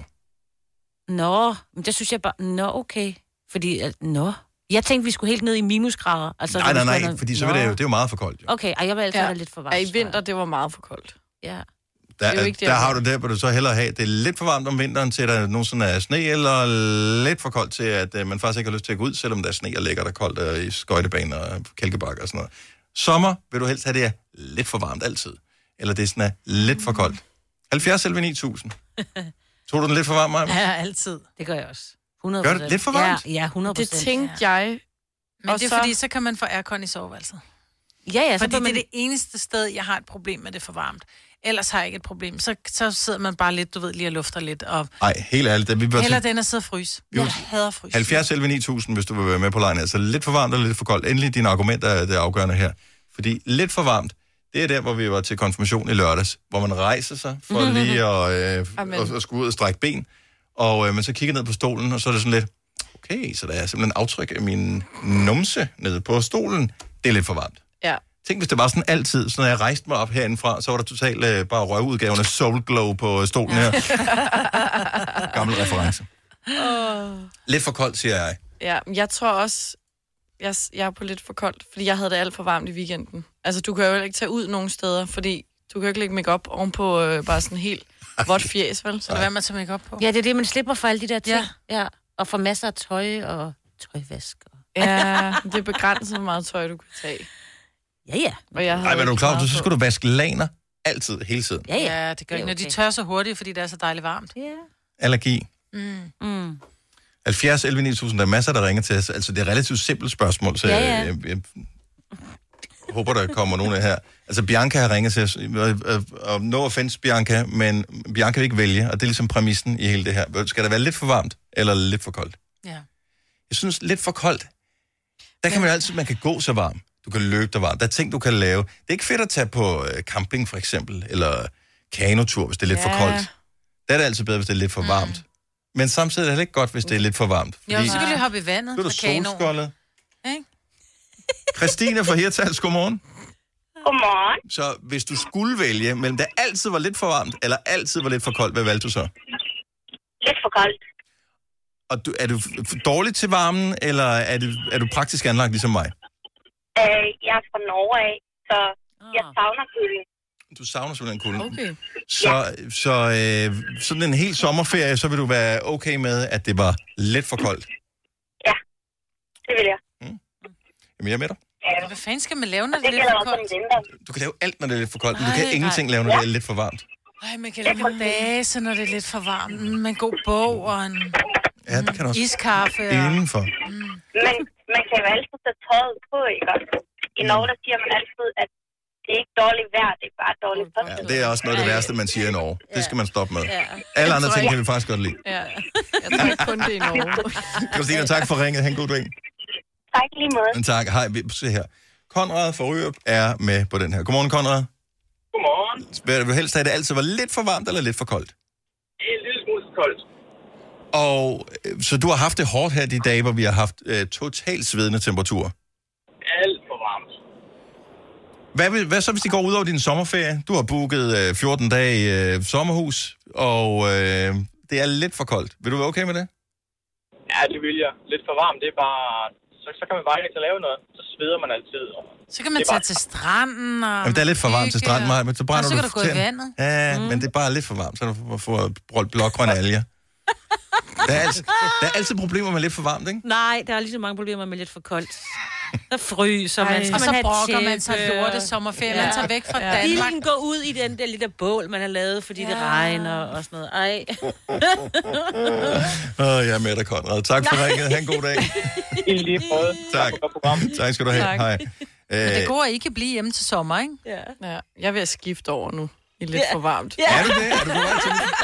D: Nå, men der synes jeg bare, okay. Fordi, jeg tænkte, vi skulle helt ned i minusgrader. Altså,
B: nej, fordi så vil det er jo meget for koldt. Jo.
D: Okay, jeg vil altid være lidt for varmt.
E: I vinter, det var meget for koldt.
D: Ja.
B: Der har du det, hvor du så hellere have, det er lidt for varmt om vinteren, til der nogensinde er sne, eller lidt for koldt til, at man faktisk ikke har lyst til at gå ud, selvom der er sne og lækker der koldt i skøjtebaner og kælkebakker og sådan noget. Sommer vil du helst have det lidt for varmt altid, eller det er sådan lidt for koldt. 70 11 9000. Tog du den lidt for varmt, Maja?
C: Ja, altid.
D: Det gør jeg også. 100%.
B: Gør det lidt for varmt?
D: Ja, 100%.
E: Det tænkte jeg.
C: Men og det er fordi, så kan man få aircon i soveværelset.
D: Ja,
C: fordi det er det eneste sted, jeg har et problem med det for varmt. Ellers har jeg ikke et problem. Så sidder man bare lidt, lige og lufter lidt.
B: Nej, helt ærligt.
C: Heller den at sidde og fryse. Jeg hader fryse.
B: 70 11 9000, hvis du vil være med på lejen. Altså lidt for varmt eller lidt for koldt. Endelig dine argumenter er det afgørende her. Fordi lidt for varmt, det er der, hvor vi var til konfirmation i lørdags, hvor man rejser sig for lige at skulle ud og strække ben. Og man så kigger ned på stolen, og så er det sådan lidt, okay, så der er simpelthen aftryk af min numse nede på stolen. Det er lidt for varmt.
E: Ja.
B: Tænk, hvis det var sådan altid, så når jeg rejste mig op herindefra, så var der totalt bare røvudgaven af Soul Glow på stolen her. Gammel reference. Lidt for koldt, siger jeg.
E: Ja, jeg tror også, jeg er på lidt for koldt, fordi jeg havde det alt for varmt i weekenden. Altså, du kan jo ikke tage ud nogen steder, fordi du kan jo ikke lægge make-up ovenpå bare sådan helt vådt fjes, vel? Så
C: hvad man tager make-up på?
D: Ja, det er det, man slipper for alle de der ting. Ja. Og får masser af tøj og tøjvask.
E: Ja, det er begrænset, hvor meget tøj, du kan tage.
D: Ja.
B: Nej, men er du klar, så skal du vaske laner altid, hele tiden.
C: Ja, det gør ikke, når de tør så hurtigt, fordi det er så dejligt varmt.
D: Ja.
B: Allergi. 70 11 9000, der er masser, der ringer til os. Altså, det er et relativt simpelt spørgsmål, så jeg håber, der kommer nogen af her. Altså, Bianca har ringet til os, og no offense, Bianca, men Bianca vil ikke vælge, og det er ligesom præmissen i hele det her. Skal der være lidt for varmt, eller lidt for koldt?
C: Ja.
B: Jeg synes, lidt for koldt, der kan man kan gå så varm. Du kan løbe der varmt. Der er ting, du kan lave. Det er ikke fedt at tage på camping, for eksempel, eller kanotur, hvis det er lidt for koldt. Der er det altid bedre, hvis det er lidt for varmt. Men samtidig er det heller ikke godt, hvis det er lidt for varmt.
C: Jo, så kan du hoppe i vandet
B: med kanoen. Solskoldet. Christine fra Hirtals, godmorgen.
N: Godmorgen.
B: Så hvis du skulle vælge, mellem det altid var lidt for varmt, eller altid var lidt for koldt, hvad valgte du så?
N: Lidt for koldt.
B: Og er du dårlig til varmen, eller er du praktisk anlagt ligesom mig?
N: Jeg er fra Norge af, så jeg savner kulden.
B: Du savner simpelthen kulden.
E: Okay.
B: Så sådan en hel sommerferie, så vil du være okay med, at det var lidt for koldt?
N: Ja, det vil jeg.
B: Jamen, jeg er med dig.
C: Hvad fanden skal man lave, når det er lidt for koldt?
B: Du kan lave alt, når det er lidt for koldt, men du kan ingenting lave, når det er lidt for varmt.
C: Nej, man kan lave en base, når det er lidt for varmt. Med en god bog og en iskaffe.
B: Indenfor.
N: Men man kan jo altid tage tøjet på, ikke? I Norge, der siger man altid, at det er ikke dårligt vejr, det er bare dårligt tøj.
B: Ja, det er også noget af det værste, man siger i Norge. Det skal man stoppe med. Alle andre ting kan vi faktisk godt lide.
E: Ja, jeg tror ikke kun det i Norge.
B: Christina, tak for ringet. Ha' en god dag.
N: Tak lige måde.
B: Tak. Hej, se her. Konrad fra Ryrup er med på den her. Godmorgen, Konrad.
O: Godmorgen.
B: Vil du helst have, at det altid var lidt for varmt eller lidt for koldt?
O: En lille smule for koldt.
B: Og så du har haft det hårdt her de dage, hvor vi har haft totalt svedende temperaturer?
O: Alt for varmt.
B: Hvad så, hvis de går ud over din sommerferie? Du har booket 14 dage i sommerhus, og det er lidt for koldt. Vil du være okay med det?
O: Ja, det vil jeg. Lidt for varmt, det er bare... Så kan man bare ikke lave noget. Så sveder man altid.
C: Så kan man tage til stranden og...
B: Jamen, det er lidt for varmt til stranden, Maja, men så brænder
C: så kan du gå i vandet.
B: Ja, men det er bare lidt for varmt, så du får blågrønne alger. Der er altid problemer med lidt for varmt, ikke?
D: Nej, der er lige så mange problemer med lidt for koldt. Der fryser man.
C: Og så brokker man sig lorte sommerferie. Man tager væk fra Danmark.
D: Bilen går ud i den der lille bål, man har lavet, fordi det regner og sådan noget. Ej.
B: Jeg er med dig, Konrad. Tak for ringet. Ha' en god dag.
O: I lige måde.
B: Tak. Tak skal du have.
C: Tak.
B: Hej.
C: Men det går ikke at blive hjemme til sommer, ikke?
E: Ja. Jeg vil skifte over nu. I lidt for varmt.
B: Ja. Er du det? Er du på vej til det?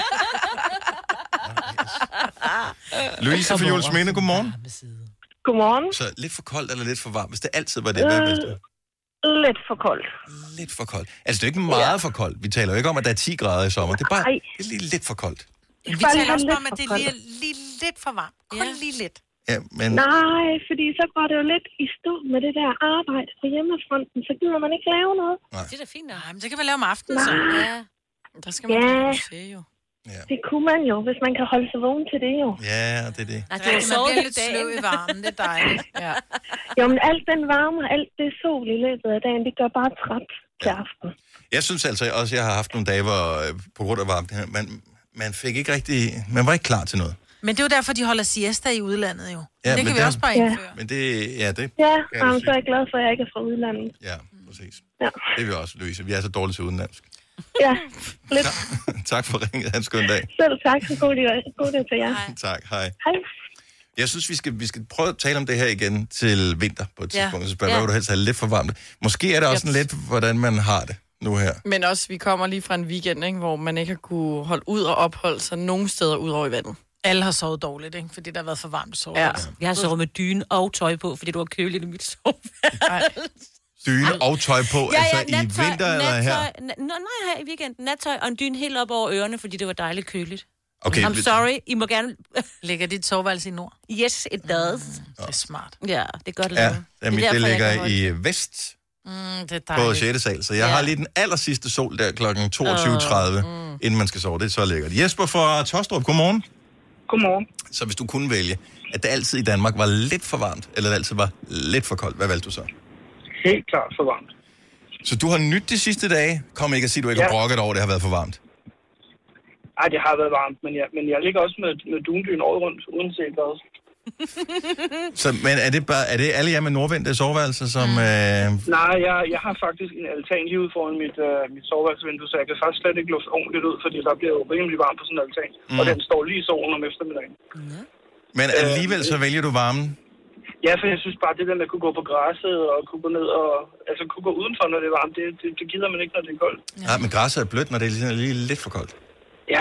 B: Louise fra Juelsminde, godmorgen.
P: Godmorgen.
B: Så lidt for koldt eller lidt for varmt? Hvis det altid var det, hvad vil du?
P: Lidt for koldt.
B: Lidt for koldt. Altså, det er ikke meget for koldt. Vi taler jo ikke om, at der er 10 grader i sommer. Det er bare lidt for koldt.
C: Vi taler også om, at det er lige lidt for varmt. Kun lige lidt.
B: Ja, men...
P: Nej, fordi så går det jo lidt i stå med det der arbejde på hjemmefronten, så gider man ikke lave noget.
B: Nej.
C: Det er da fint. Nej, men det kan man lave om aftenen, så. Ja.
E: Der skal man se jo.
B: Ja.
P: Det kunne man jo, hvis man kan holde sig vågen til det jo.
B: Ja, det er det.
C: Nej, det er jo så lidt sløv i varmen, det er dejligt. Ja.
P: Jo, men alt den varme og alt det sol i løbet af dagen, det gør bare træt til aften.
B: Jeg synes altså også, jeg har haft nogle dage, hvor på grund af varmen, man fik ikke rigtig, man var ikke klar til noget.
C: Men det er jo derfor, de holder siesta i udlandet jo.
B: Ja,
C: det kan vi også bare indføre.
B: Men det, det
P: Ja, så er jeg glad for, at jeg ikke er fra udlandet.
B: Ja, præcis.
P: Ja.
B: Det vil vi også løse. Vi er så dårlige til udenlandsk.
P: Ja, lidt.
B: Tak for ringet. Ha' en skøn dag.
P: Selv tak. God dag til jer.
B: Tak, hej.
P: Hej.
B: Jeg synes, vi skal prøve at tale om det her igen til vinter på et tidspunkt. Så spørger hvad vil du helst have lidt for varmt? Måske er det også lidt, hvordan man har det nu her.
E: Men også, vi kommer lige fra en weekend, ikke, hvor man ikke har kunne holde ud og opholde sig nogen steder ud over i vandet.
C: Alle har sovet dårligt, ikke? Fordi der har været for varmt at sove.
D: Ja. Jeg har sovet med dyne og tøj på, fordi det var køligt i mit soveværelse.
B: Dyne og tøj på, altså i vinter eller her?
D: Nej, her i weekenden. Nattøj og en dyne helt op over ørerne, fordi det var dejligt køligt.
B: Okay,
D: I'm sorry, I må gerne...
C: Ligger dit soveværelse i nord?
D: Yes, it does.
C: Det er smart.
D: Ja, det er godt
B: lavet. Ja, det ligger i vest
C: det
B: på 6. sal, så jeg har lige den aller sidste sol der klokken 22.30, inden man skal sove. Det er så lækkert. Jesper fra Tostrup, godmorgen.
Q: Godmorgen.
B: Så hvis du kunne vælge, at det altid i Danmark var lidt for varmt, eller det altid var lidt for koldt, hvad valgte du så?
Q: Helt klart for varmt.
B: Så du har nyt de sidste dage? Kom ikke at sige, at du ikke har brokket over, det har været for varmt.
Q: Nej, det har været varmt, men jeg ligger også med dundyn året rundt, uanset hvad.
B: Så, men er det alle jer med nordvendte soveværelser, som...
Q: Nej, jeg har faktisk en altan lige ude foran mit soveværelsevindue, så jeg kan faktisk slet ikke lufte ordentligt ud, fordi der bliver jo rimelig varmt på sådan en altan. Og den står lige i solen om eftermiddagen.
B: Men alligevel så vælger du varmen?
Q: Ja, for jeg synes bare, det der med at kunne gå på græsset og kunne gå ned og... Altså kunne gå udenfor, når det er varmt, det gider man ikke, når det er koldt.
B: Ja, men græsset er blødt, når det er lige lidt for koldt.
Q: Ja,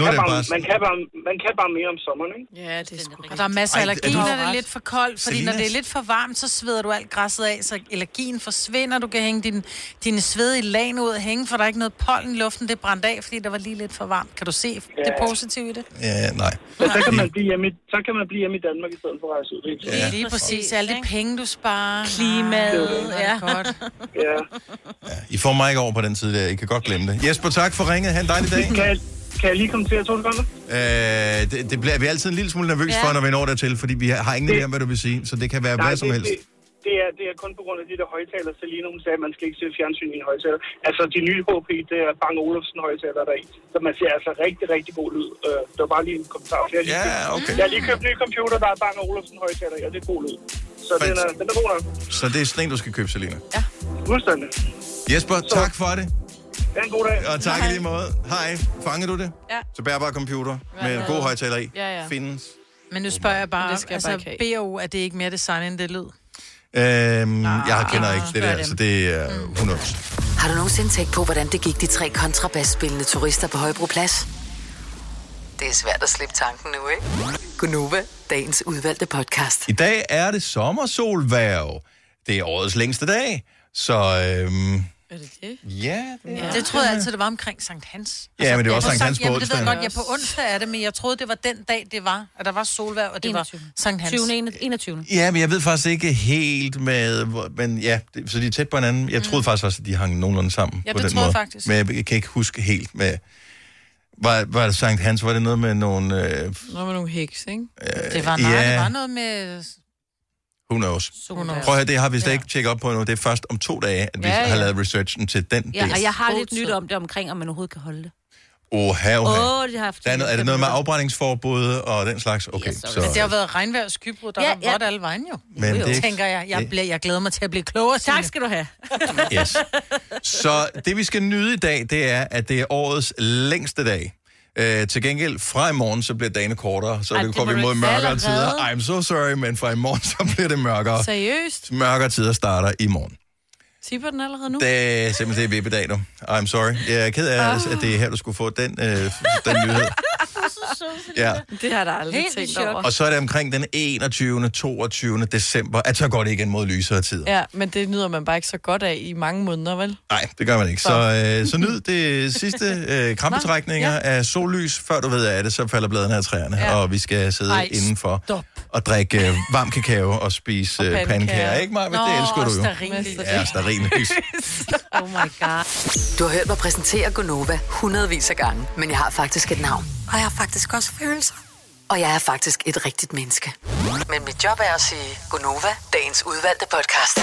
Q: man kan bare mere om sommeren, ikke?
E: Ja, det er sgu.
C: Og der er masser af allergi, når det er lidt for koldt, fordi når det er lidt for varmt, så sveder du alt græsset af, så allergien forsvinder. Du kan hænge dine svedige lagen ud og hænge, for der er ikke noget pollen i luften. Det er brændt af, fordi der var lige lidt for varmt. Kan du se det positive i det?
B: Ja, nej.
Q: Så kan man blive hjemme i Danmark i stedet for at rejse ud.
C: Ja, lige præcis. Alle de penge, du sparer.
D: Klimaet.
C: Ja, godt.
Q: Ja.
B: I får mig ikke over på den side der. I kan godt glemme det. Jesper, tak for ringet. Ha' en dejlig dag.
Q: Kan jeg lige komme til 2 sekunder?
B: Det bliver vi altid en lille smule nervøs for, når vi når dertil, fordi vi har ingen idé om, hvad du vil sige, så det kan være hvad som helst.
Q: Det er kun på grund af de der højtaler, Selina, hun sagde, at man skal ikke se fjernsyn i en højtaler. Altså, de nye HP, det er Bang Olufsen højtaler der i. Så man ser altså rigtig, rigtig god lyd. Det var bare lige en kommentar. Jeg har lige købt en ny computer, der er Bang Olufsen højtaler, og det er god lyd. Så den er god nok.
B: Så det er sådan en, du skal købe, Selina?
Q: Ja, fuldstændig.
B: Jesper, tak for det.
Q: Det er en god dag.
B: Og tak i lige måde. Hej. Fanger du det?
C: Ja.
B: Så bærbar computer med en god højtaler i.
C: Ja.
B: Findes.
C: Men nu spørger jeg bare, altså BO, er det ikke mere design end det lyd?
B: Jeg kender ikke det der, så det er 100.
F: Har du nogensinde tænkt på, hvordan det gik de 3 kontrabasspillende turister på Højbroplads? Det er svært at slippe tanken nu, ikke? Gunova, dagens udvalgte podcast.
B: I dag er det sommersolværv. Det er årets længste dag, så...
E: Er det det?
B: Ja.
C: Det troede jeg altid, det var omkring Sankt Hans.
B: Ja, men det var også Sankt Hans på onsdag.
C: Det ved jeg godt, på onsdag er det, men jeg troede, det var den dag, det var, at der var solværv, og det 21. var Sankt Hans.
D: 21.
B: Ja, men jeg ved faktisk ikke helt med... Men ja, så de er tæt på hinanden. Jeg troede faktisk også, at de hang nogenlunde sammen på den måde.
C: Faktisk.
B: Men jeg kan ikke huske helt med... Var det Sankt Hans? Var det noget med nogle...
E: Noget med nogle heks, ikke?
C: Det var noget med...
B: Who knows? Prøv at høre, det har vi slet ikke tjekket op på nu. Det er først om 2 dage, at vi har lavet researchen til den del.
D: Ja, og jeg har lidt nyt om det omkring, om man overhovedet kan holde det.
B: Det har er det noget med afbrændingsforbud og den slags? Okay,
C: yes, så. Men det har været regnvejr og skybrud, der har været alle vejen jo.
B: Men det
C: tænker jeg glæder mig til at blive klogere.
D: Tak skal du have.
B: Yes. Så det vi skal nyde i dag, det er, at det er årets længste dag. Til gengæld, fra i morgen, så bliver dagene kortere, så det går vi mod mørkere tider. I'm so sorry, men fra i morgen, så bliver det mørkere.
E: Seriøst?
B: Mørkere tider starter i morgen.
E: Tipper den allerede nu?
B: Det er simpelthen det vippedag nu. I'm sorry. Jeg er ked af, at det er her, du skulle få den nyhed. Ja.
E: Det har der aldrig tænkt over.
B: Og så er det omkring den 21. 22. december, at så går det igen mod lysere tider.
E: Ja, men det nyder man bare ikke så godt af i mange måneder, vel?
B: Nej, det gør man ikke. Så nyd det sidste krampetrækninger af sollys. Før du ved af det, så falder bladene af træerne, og vi skal sidde indenfor og drikke varm kakao og spise pandekager. Ikke mig, men det elsker du jo. Ja, stearinlys.
F: Oh my god. Du har hørt mig præsentere Gonova hundredvis af gange, men jeg har faktisk et navn. Og jeg har faktisk også følelser. Og jeg er faktisk et rigtigt menneske. Men mit job er at sige Gonova, dagens udvalgte podcast.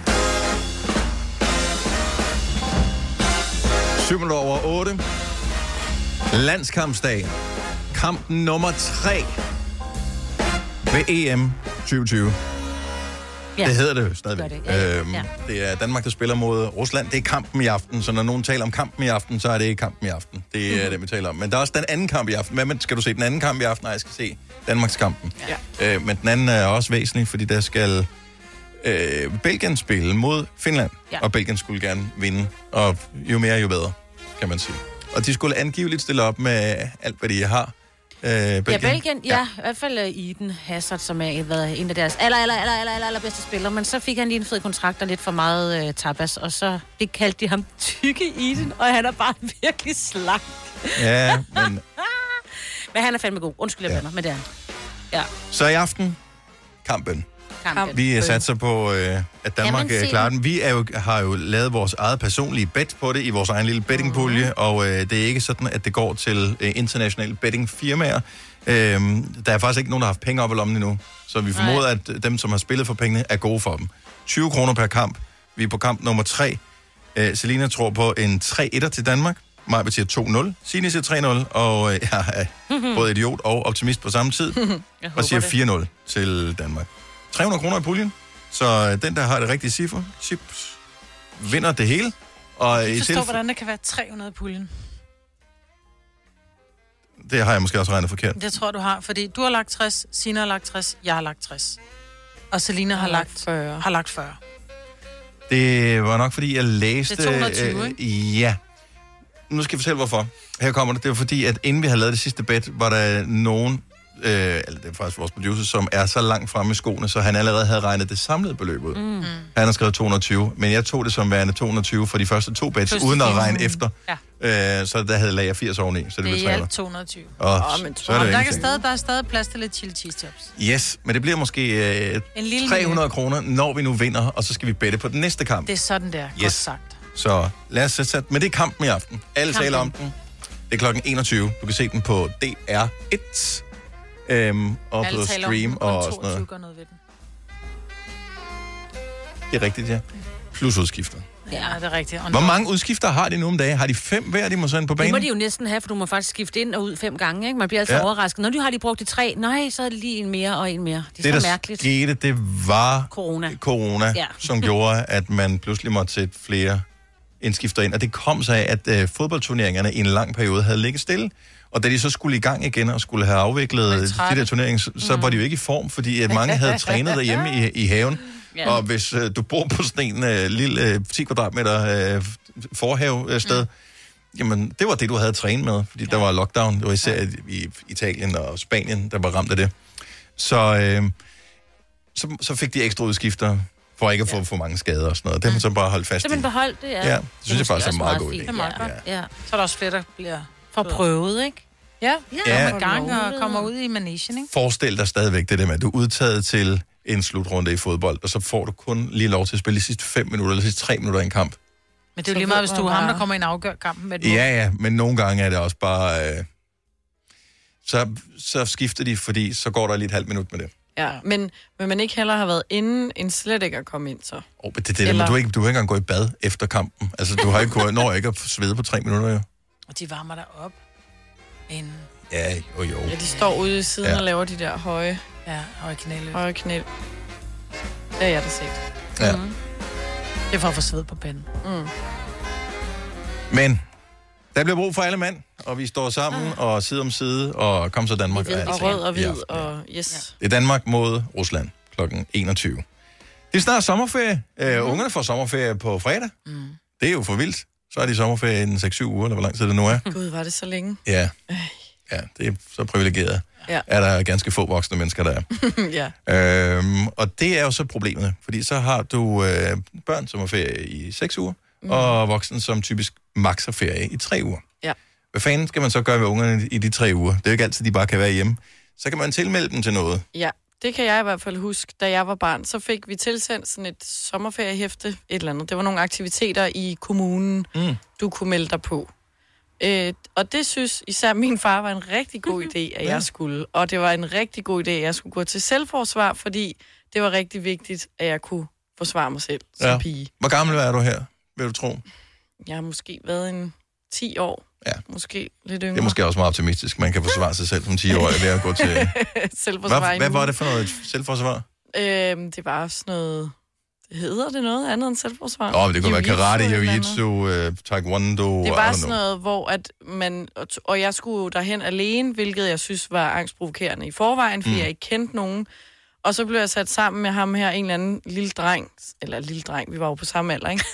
B: 7:08. Landskampsdag. Kamp nummer 3 ved EM 2020. Ja. Det hedder det jo stadigvæk. Det er Danmark, der spiller mod Rusland. Det er kampen i aften, så når nogen taler om kampen i aften, så er det ikke kampen i aften. Det er det, vi taler om. Men der er også den anden kamp i aften. Hvad skal du se den anden kamp i aften? Nej, jeg skal se Danmarks kampen. Ja. Men den anden er også væsentlig, fordi der skal Belgien spille mod Finland. Ja. Og Belgien skulle gerne vinde. Og jo mere, jo bedre, kan man sige. Og de skulle angiveligt stille op med alt, hvad de har.
D: Belgien, i hvert fald Eden Hazard, som er en af deres aller bedste spillere, men så fik han lige en fed kontrakt og lidt for meget tapas, og så det kaldte de ham tykke Eden, og han er bare virkelig slank.
B: Ja, men...
D: men han er fandme god. Undskyld, jeg blander, men det er han. Ja.
B: Så i aften, kampen. Vi satser på, at Danmark klarer den. Vi har jo lavet vores eget personlige bet på det i vores egen lille bettingpulje, og det er ikke sådan, at det går til internationale bettingfirmaer. Der er faktisk ikke nogen, der har haft penge op i lommen endnu, så vi formoder, at dem, som har spillet for pengene, er gode for dem. 20 kroner per kamp. Vi er på kamp nummer 3. Selina tror på en 3-1'er til Danmark. Maja siger 2-0. Signe siger 3-0, og jeg er både idiot og optimist på samme tid, og siger 4-0 til Danmark. 300 kroner i puljen, så den, der har det rigtige cifre, chips, vinder det hele. Og
C: jeg forstår, hvordan der kan være 300 i puljen.
B: Det har jeg måske også regnet forkert.
C: Det tror du har, fordi du har lagt 60, Signe har lagt 60, jeg har lagt 60. Og Selina har lagt 40.
B: Det var nok, fordi jeg læste...
C: Det er 220, ikke?
B: Ja. Nu skal jeg fortælle, hvorfor. Her kommer det. Det var fordi, at inden vi havde lavet det sidste bet, var der nogen... eller det er faktisk vores producer, som er så langt fremme i skoene, så han allerede havde regnet det samlede beløb ud. Han har skrevet 220, men jeg tog det som værende 220 for de første 2 bets, uden at regne efter. Ja. Så der havde lager 80 oveni, så det blev 300.
C: 220.
B: Så er det
C: der er stadig plads til lidt chili cheese chops.
B: Yes, men det bliver måske 300 kroner, når vi nu vinder, og så skal vi bette på den næste kamp.
C: Det er sådan der, godt sagt.
B: Så lad os sætte, men det er kampen i aften. Alle taler om den. Det er klokken 21. Du kan se den på DR1. Og på stream og sådan noget. Det er rigtigt, ja. Plus udskifter.
C: Ja, det er rigtigt.
B: Hvor mange udskifter har de nu om dagen? Har de 5 hver, de må sende på banen?
D: Det må de jo næsten have, for du må faktisk skifte ind og ud 5 gange, ikke? Man bliver altså overrasket. Når de har brugt de 3, nej, så er det lige en mere og en mere. Det er så mærkeligt.
B: Det, der skete, det var corona
D: ja.
B: Som gjorde, at man pludselig måtte sætte flere indskifter ind. Og det kom sig af, at fodboldturneringerne i en lang periode havde ligget stille. Og da de så skulle i gang igen og skulle have afviklet de der turneringer, så var de jo ikke i form, fordi at mange havde trænet derhjemme i haven. Yeah. Og hvis du bor på sådan en lille 10 kvadratmeter forhavested, jamen det var det, du havde trænet med, fordi der var lockdown. Det var især i Italien og Spanien, der var ramt af det. Så fik de ekstra udskifter for ikke at få for mange skader og sådan noget. Det har man så bare holdt fast i.
D: Det beholdt det,
B: ja. Det synes jeg faktisk er meget god idé.
C: Det er meget godt. Ja. Så er der også flere, der bliver
D: prøvet, ikke?
C: Ja. Kommer i gang og kommer ud i managen, ikke?
B: Forestil dig stadigvæk det der med, at du er udtaget til en slutrunde i fodbold, og så får du kun lige lov til at spille de sidste 5 minutter, eller de sidste 3 minutter i en kamp.
C: Men det er jo lige meget, hvis du er ham, der kommer ind og afgør kampen med et mål.
B: Ja, men nogle gange er det også bare... Så skifter de, fordi så går der lige et halvt minut med det.
E: Ja, men man ikke heller har været inden, end slet ikke at komme ind, så.
B: Det eller... du har ikke engang gået i bad efter kampen. Altså, du har ikke når ikke at svede på 3 minutter, jo.
C: Og de varmer dig op inden.
B: Ja, jo.
E: Ja, de står ude i siden og laver de der høje knæ. Høje knæ. Det har jeg da set.
B: Ja.
C: Det er for at få sved på panden.
B: Men der bliver brug for alle mand, og vi står sammen og side om side, og kom så Danmark.
E: Og rød og hvid, og yes.
B: Det er Danmark mod Rusland klokken 21. Det er snart sommerferie. Ungerne får sommerferie på fredag. Det er jo for vildt. Så er de sommerferie inden 6-7 uger, eller hvor lang tid det nu er.
E: Gud, var det så længe?
B: Ja, det er så privilegeret.
E: Ja.
B: Er der ganske få voksne mennesker, der er.
E: Ja.
B: Og det er jo så problemet, fordi så har du børn, som har ferie i 6 uger, og voksne, som typisk maks har ferie i 3 uger.
E: Ja.
B: Hvad fanden skal man så gøre ved ungerne i de 3 uger? Det er jo ikke altid, de bare kan være hjemme. Så kan man tilmelde dem til noget.
E: Ja, det kan jeg i hvert fald huske. Da jeg var barn, så fik vi tilsendt sådan et sommerferiehæfte, et eller andet. Det var nogle aktiviteter i kommunen, du kunne melde dig på. Og det synes især min far var en rigtig god idé, at jeg skulle. Og det var en rigtig god idé, at jeg skulle gå til selvforsvar, fordi det var rigtig vigtigt, at jeg kunne forsvare mig selv som pige.
B: Hvor gammel er du her, vil du tro?
E: Jeg har måske været en 10 år. Ja. Måske lidt yngre.
B: Det er måske også meget optimistisk. Man kan forsvare sig selv som 10-årig ved at gå til...
E: selvforsvar.
B: Hvad var det for noget selvforsvar?
E: Det var sådan noget... Hedder det noget andet end selvforsvar?
B: Det kunne være karate, jiu-jitsu, taekwondo...
E: Det var sådan noget, hvor at man... Og jeg skulle derhen alene, hvilket jeg synes var angstprovokerende i forvejen, fordi jeg ikke kendte nogen. Og så blev jeg sat sammen med ham her, en eller anden lille dreng, vi var jo på samme alder, ikke?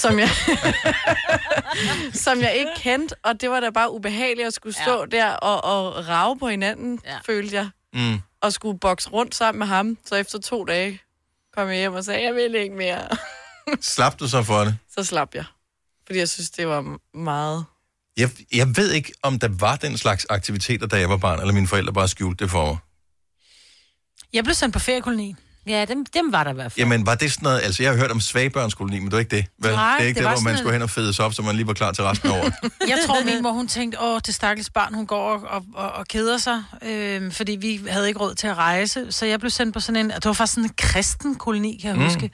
E: som jeg ikke kendte, og det var da bare ubehageligt at skulle stå der og rage på hinanden, følte jeg. Og skulle bokse rundt sammen med ham. Så efter 2 dage kom jeg hjem og sagde, jeg vil ikke mere.
B: Slap du så for det?
E: Så slap jeg. Fordi jeg synes, det var meget...
B: Jeg ved ikke, om der var den slags aktiviteter, da jeg var barn, eller mine forældre bare skjulte det for mig.
C: Jeg blev sendt på feriekoloni.
D: Ja, dem var der i hvert fald.
B: Jamen, var det sådan noget... Altså, jeg har hørt om svagebørnskoloni, men det var ikke det. Vel?
C: Nej,
B: det er ikke
C: det
B: det,
C: var
B: hvor man
C: sådan
B: skulle hen og fedes op, så man lige var klar til resten af året.
C: Jeg tror, min mor, hun tænkte, det stakkels barn, hun går og keder sig, fordi vi havde ikke råd til at rejse. Så jeg blev sendt på sådan en... Det var faktisk sådan en kristen koloni, kan jeg huske.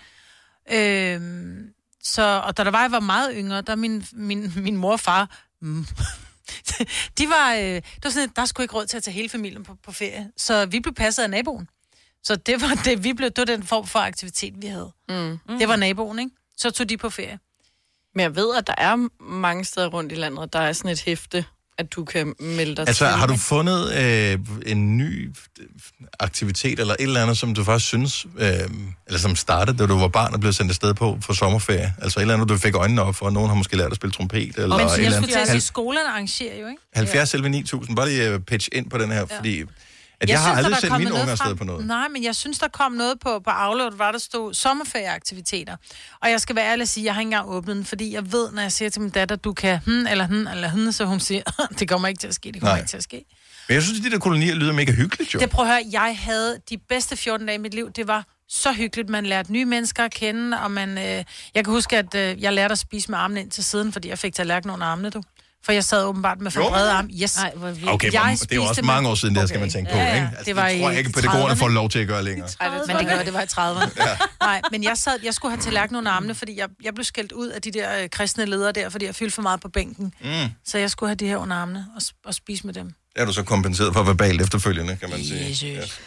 C: Og da jeg var meget yngre, der min mor og far... det var sådan, der skulle ikke råd til at tage hele familien på ferie. Så vi blev passet af naboen. Så det var det, det var den form for aktivitet, vi havde. Det var naboen, ikke? Så tog de på ferie.
E: Men jeg ved, at der er mange steder rundt i landet, der er sådan et hæfte, at du kan melde dig
B: altså,
E: til.
B: har du fundet en ny aktivitet, eller et eller andet, som du faktisk synes, eller som startede, da du var barn og blev sendt afsted på for sommerferie? Altså et eller andet, du fik øjnene op for, og nogen har måske lært at spille trompet, eller
C: men
B: et eller andet.
C: Jeg skulle til skolerne arrangerer jo, ikke?
B: 70 selv 9000, bare lige pitch ind på den her, fordi... Jeg har aldrig sendt mine unger afsted på noget.
C: Nej, men jeg synes, der kom noget på Outlook, hvor der stod sommerferieaktiviteter. Og jeg skal være ærlig at sige, jeg har ikke engang åbnet den, fordi jeg ved, når jeg siger til min datter, du kan eller hun, så hun siger, det kommer ikke til at ske, det kommer ikke til at ske.
B: Men jeg synes, at de der kolonier lyder mega hyggeligt, jo.
C: Det prøv at høre, jeg havde de bedste 14 dage i mit liv, det var så hyggeligt, man lærte nye mennesker at kende, og jeg kan huske, at jeg lærte at spise med armene ind til siden, fordi jeg fik tallerken under armene, du. For jeg sad åbenbart med for brede arme. Yes.
B: Okay, det er jo også mange år siden, det skal man tænke på, ikke? Altså, det var tror jeg ikke, pædagogerne får lov til at gøre længere.
C: Men det var i 30'erne. Nej, men jeg skulle have tallerken under armene, fordi jeg blev skældt ud af de der kristne ledere der, fordi jeg fyldte for meget på bænken. Så jeg skulle have de her under armene og spise med dem. Det
B: er du så kompenseret for verbalt efterfølgende, kan man sige.
C: Jesus.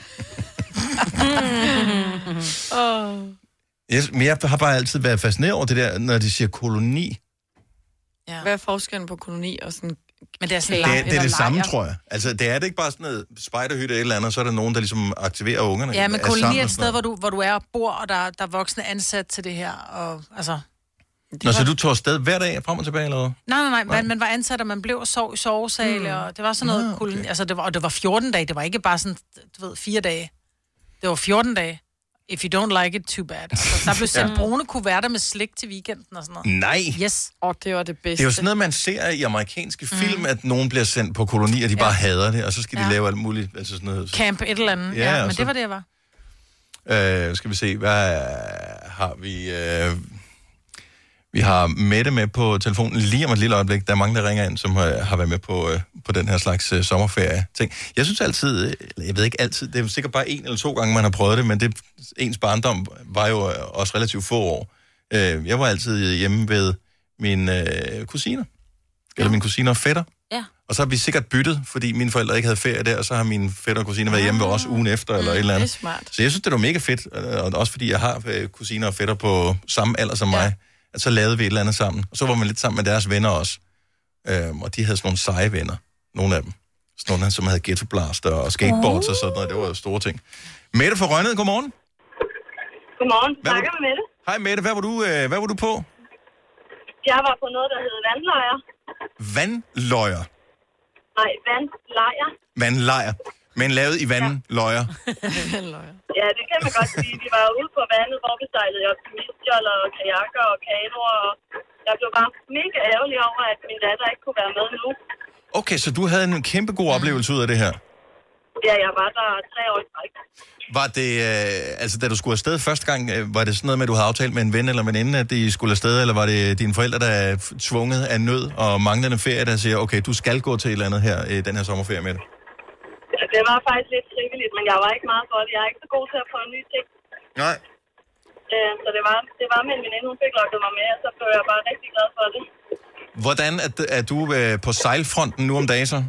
B: Yes, men jeg har bare altid været fascineret over det der, når de siger koloni.
E: Ja. Hvad er forskellen på koloni og sådan...
C: Men det er sådan
B: det er det samme, tror jeg. Altså, det er det ikke bare sådan noget spejderhytte eller andet, så er der nogen, der ligesom aktiverer ungerne.
C: Ja, men koloni er et sted, hvor du er og bor, og der er voksne ansat til det her, og altså...
B: Så du tog afsted hver dag frem og tilbage, eller hvad?
C: Nej. Man var ansat, og man blev og sov i sovesale, og det var sådan noget koloni. Altså, det var 14 dage, det var ikke bare sådan, 4 dage. Det var 14 dage. If you don't like it, too bad. Altså, der blev sendt brune kuverter med slik til weekenden og sådan noget.
B: Nej!
C: Yes.
E: Det var det bedste.
B: Det er jo sådan noget, man ser i amerikanske film, at nogen bliver sendt på koloni, og de bare hader det, og så skal de lave alt muligt. Altså sådan noget.
C: Camp et eller andet. Ja, men det var det, jeg var.
B: Skal vi se, hvad har vi... Vi har Mette med på telefonen lige om et lille øjeblik. Der er mange, der ringer ind, som har været med på den her slags sommerferie-ting. Jeg synes altid, jeg ved ikke altid, det er sikkert bare 1 eller 2 gange, man har prøvet det, men ens barndom var jo også relativt få år. Jeg var altid hjemme ved mine kusiner. Eller mine kusiner og fætter.
D: Ja.
B: Og så har vi sikkert byttet, fordi mine forældre ikke havde ferie der, og så har mine fætter og kusiner været hjemme ved os ugen efter, eller et eller andet.
E: Det er smart.
B: Så jeg synes, det var mega fedt, og også fordi jeg har kusiner og fætter på samme alder som mig. At så lavede vi et eller andet sammen. Og så var man lidt sammen med deres venner også. Og de havde sådan nogle seje venner. Nogle af dem. Sådan nogle, som havde ghettoblaster og skateboards og sådan noget. Det var jo store ting. Mette fra Rønnede, godmorgen.
R: Godmorgen. Snakker med Mette.
B: Hej Mette, hvad var du på?
R: Jeg var på noget, der hedder vandlejr.
B: Vandløjer?
R: Nej, vandlejr.
B: Vandlejr. Men lavet i vandløjer.
R: Ja, det kan man godt sige. Vi var ude på vandet, hvor vi sejlede optimistjoller og kajakker og kanoer. Og jeg blev bare mega ærgerlig over, at min datter ikke kunne være med nu.
B: Okay, så du havde en kæmpe god oplevelse ud af det her?
R: Ja, jeg var der 3 år i træk.
B: Var det, altså da du skulle afsted første gang, var det sådan noget med, at du havde aftalt med en ven eller veninde, at de skulle afsted, eller var det dine forældre, der er tvunget af nød og manglende ferie, der siger, okay, du skal gå til et eller andet her i den her sommerferie med det?
R: Ja, det var faktisk lidt frivilligt, men jeg var ikke meget for det. Jeg er ikke så god til at prøve nye ting.
B: Nej.
R: Så det var med en veninde, hun fik lukket mig med, og så blev jeg bare rigtig glad for det.
B: Hvordan er du på sejlfronten nu om dagen så?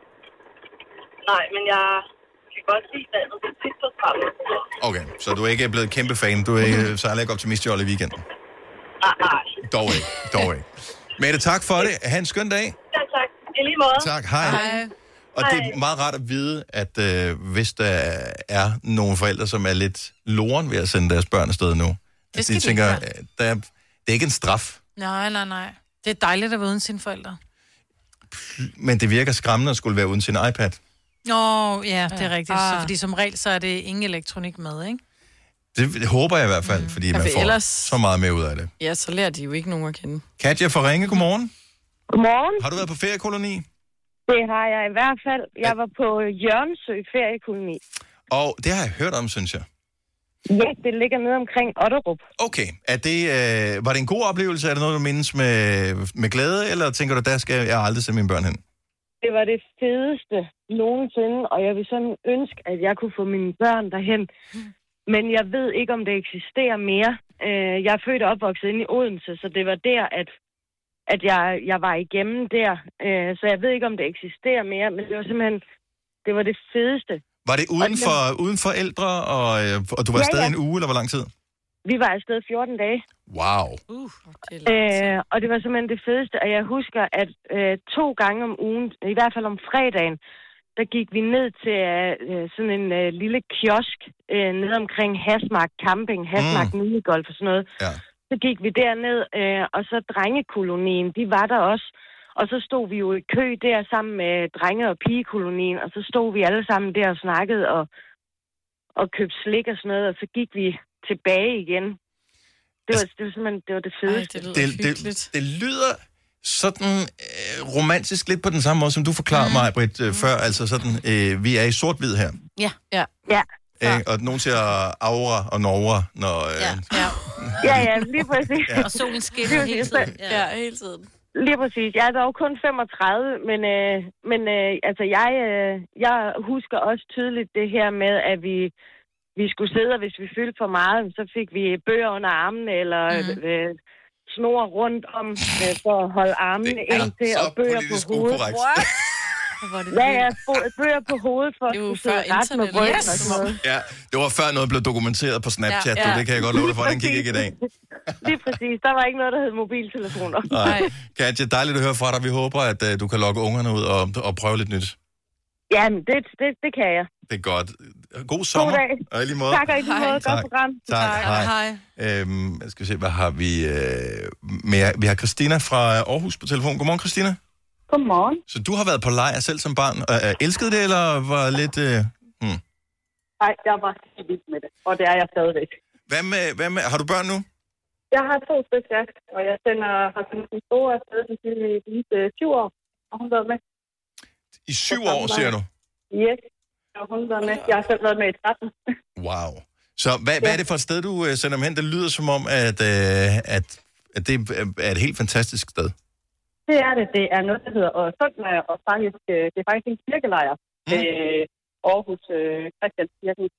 R: Nej, men jeg kan godt lide vandet. Det er tit på stranden.
B: Okay, så du er ikke blevet kæmpe fan. Du sejler ikke optimistjolle i weekenden?
R: Nej.
B: Dog ikke. Mette, tak for det. Ha' en skøn dag.
R: Ja, tak. I lige måde.
B: Tak, hej. Og det er meget rart at vide, at hvis der er nogle forældre, som er lidt loren ved at sende deres børn afsted nu,
C: Det skal
B: de tænker, det er ikke en straf,
C: Nej. Det er dejligt at være uden sine forældre.
B: men det virker skræmmende at skulle være uden sin iPad.
C: Ja, det er rigtigt. Så, fordi som regel, så er det ingen elektronik med, ikke?
B: Det håber jeg i hvert fald, fordi man får
E: ellers...
B: så meget mere ud af det.
E: Ja, så lærer de jo ikke nogen at kende.
B: Katja fra Ringe, godmorgen.
P: Godmorgen.
B: Har du været på feriekoloni?
P: Det har jeg i hvert fald. Jeg var på Jørgensø feriekoloni.
B: Og det har jeg hørt om, synes jeg.
P: Ja, det ligger nede omkring Otterup.
B: Okay. Var det en god oplevelse? Er det noget, du mindes med glæde? Eller tænker du, der skal jeg aldrig sende mine børn hen?
P: Det var det fedeste nogensinde, og jeg vil sådan ønske, at jeg kunne få mine børn derhen. Men jeg ved ikke, om det eksisterer mere. Jeg er født og opvokset inde i Odense, så det var der, at jeg var igennem der. Så jeg ved ikke, om det eksisterer mere, men det var simpelthen, det var det fedeste.
B: Var det uden forældre, og du var afsted en uge, eller hvor lang tid?
P: Vi var afsted 14 dage.
B: Wow.
P: Og det var simpelthen det fedeste, og jeg husker, at 2 gange om ugen, i hvert fald om fredagen, der gik vi ned til sådan en lille kiosk ned omkring Hasmark Camping, Hasmark Minigolf og sådan noget.
B: Ja.
P: Så gik vi derned, og så drengekolonien, de var der også. Og så stod vi jo i kø der sammen med drenge- og pigekolonien, og så stod vi alle sammen der og snakkede og købte slik og sådan noget, og så gik vi tilbage igen. Det var simpelthen det fedeste.
B: Det lyder sådan romantisk lidt på den samme måde, som du forklarede mig, Britt, før. Altså sådan, vi er i sort-hvid her.
P: Ja.
B: Og nogen siger aura og norra, når...
P: Ja, lige præcis.
D: Ja. Og solen skinner hele tiden.
E: Ja, hele tiden.
P: Lige præcis. Jeg er dog kun 35, men altså jeg husker også tydeligt det her med, at vi skulle sidde, og hvis vi fyldte for meget, så fik vi bøger under armene, eller snor rundt om for at holde armene ind til, og bøger på hovedet. Ja, bøger på hovedet for at kunne sidde ret med ryggen og sådan noget.
B: Ja, det var før noget blev dokumenteret på Snapchat, ja. Det kan jeg godt love dig for, den gik ikke i dag.
P: Lige præcis. Der var ikke noget, der hed mobiltelefoner.
B: Nej. Katja, dejligt at høre fra dig. Vi håber, at du kan lokke ungerne ud og prøve lidt nyt.
P: Ja, det kan jeg.
B: Det er godt. God sommer.
P: God dag.
B: Og i lige måde.
P: Tak, og i lige måde. Godt program.
B: Tak. Hej. Skal vi se, hvad har vi mere? Vi har Christina fra Aarhus på telefon. Godmorgen, Christina.
S: Godmorgen.
B: Så du har været på lejr selv som barn. Elskede det, eller var lidt...
S: Nej, jeg var helt vild med det, og det er jeg stadigvæk.
B: Hvad med, har du børn nu?
S: Jeg har 2 stykker, og jeg har sendt min store afsted til de 7 år, og hun har været med.
B: I 7 år, siger du?
S: Yes, og hun har været med. Jeg har selv været med i 13.
B: Wow. Så hvad er det for et sted, du sender dem hen? Det lyder som om, at det er et helt fantastisk sted.
S: Det er det. Det er noget, der hedder Sundlejr, og faktisk, det er faktisk en kirkelejr. Aarhus Christianskirken.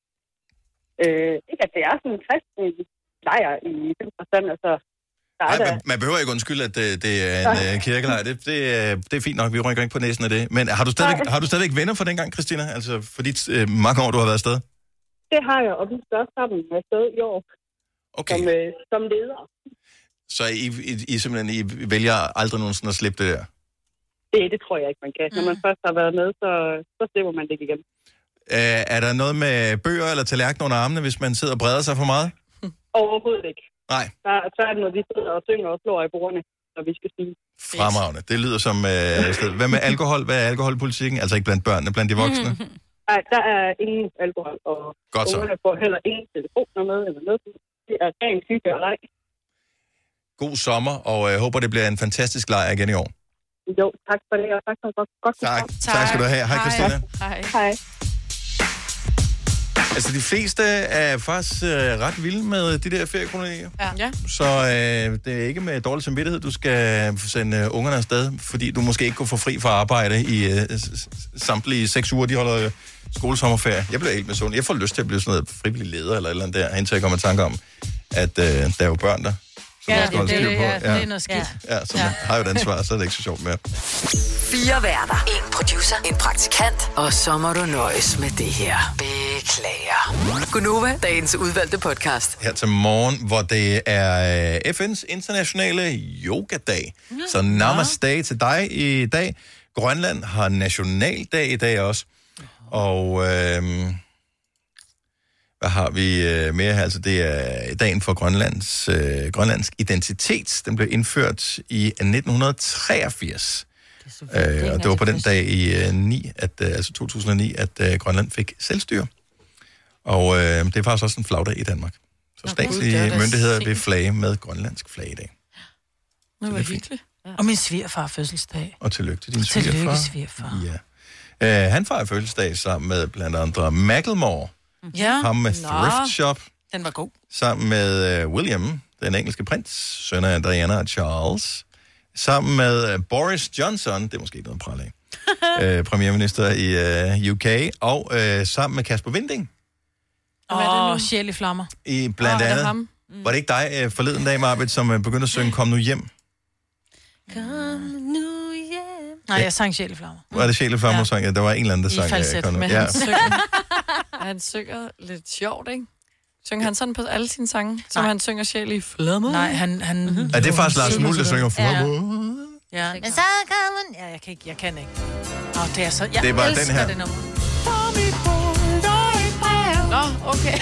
S: Ikke at det er sådan en kristen lejr i den forstand, altså.
B: Man behøver ikke undskylde, at det er en kirkelejr. Det er fint nok, vi rykker ikke på næsen af det. Men har du stadigvæk venner fra dengang, Christina? Altså for de mange år, du har været afsted?
S: Det har jeg, og vi skal også sammen afsted i år.
B: Okay.
S: Som leder.
B: Så I simpelthen vælger aldrig nogensinde at slippe det der?
S: Det tror jeg ikke, man kan. Når man først har været med, så slipper man det ikke igen.
B: Er der noget med bøger eller tallerkener under armene, hvis man sidder og breder sig for meget?
S: Overhovedet ikke.
B: Nej.
S: Så er det, når vi sidder og synger og slår i bordene, når vi skal spise.
B: Fremragende. Det lyder som... Hvad med alkohol? Hvad er alkoholpolitikken? Altså ikke blandt børnene, blandt de voksne?
S: Nej, der er ingen alkohol, og ungerne får heller ingen telefoner med eller noget. Det er rent hygge og leg.
B: God sommer, og jeg håber, det bliver en fantastisk lejr igen i år.
S: Jo, tak for det, og tak for godt.
B: Tak skal du have. Hej, Christina.
S: Hej.
B: Altså, de fleste er faktisk ret vilde med de der feriekolonier.
E: Ja.
B: Så det er ikke med dårlig samvittighed, du skal sende ungerne afsted, fordi du måske ikke kunne få fri fra arbejde i samtlige 6 uger, de holder skolesommerferie. Jeg bliver helt med sådan. Jeg får lyst til at blive sådan noget frivillig leder eller et eller andet der, indtil jeg kommer i tanke om, at der er jo børn der.
C: Det er noget skidt.
B: Ja, så man har jo et ansvar, så er det ikke så sjovt mere.
F: 4 værter, 1 producer, en praktikant, og så må du nøjes med det her. Beklager. Gunova, dagens udvalgte podcast.
B: Her til morgen, hvor det er FN's internationale yogadag. Så namaste til dig i dag. Grønland har nationaldag i dag også. Og hvad har vi mere her? Altså, det er dagen for grønlandsk identitet. Den blev indført i 1983. Og det var på den dag i 2009, at Grønland fik selvstyre. Og det er faktisk også en flagdag i Danmark. Så statslige myndigheder vil flage med grønlandsk flag i dag.
E: Det var hyggeligt.
C: Og min svigerfar fødselsdag.
B: Og tillykke til din svigerfar.
C: Tillykke, svigerfar.
B: Ja. Han fejrer fødselsdag sammen med blandt andre Macklemore.
C: Ja.
B: Ham med Thrift Shop.
C: Den var god.
B: Sammen med William, den engelske prins, søn af Diana og Charles. Sammen med Boris Johnson, det er måske ikke noget pral af, premierminister i UK. Og sammen med Kasper Winding.
C: Og Sjæl i flammer.
B: I blandt andet. Var det ikke dig forleden dag, Marbet, som begyndte at synge Kom nu hjem?
D: Kom nu hjem.
C: Nej, jeg sang Sjæl i flammer.
B: Var det Sjæl i flammer, sang? Ja, der var en eller anden, der sang.
E: I falset, men han synger lidt sjovt, ikke? Synger han sådan på alle sine sange, som han synger Sjæl i flammer?
C: Nej, han...
B: Er det faktisk Lars Muhl, der synger flammer?
C: Ja. Men så kan man... Ja, jeg kan ikke. Det er så...
B: Det er bare den her.
C: Det nummer.
E: Nå, okay.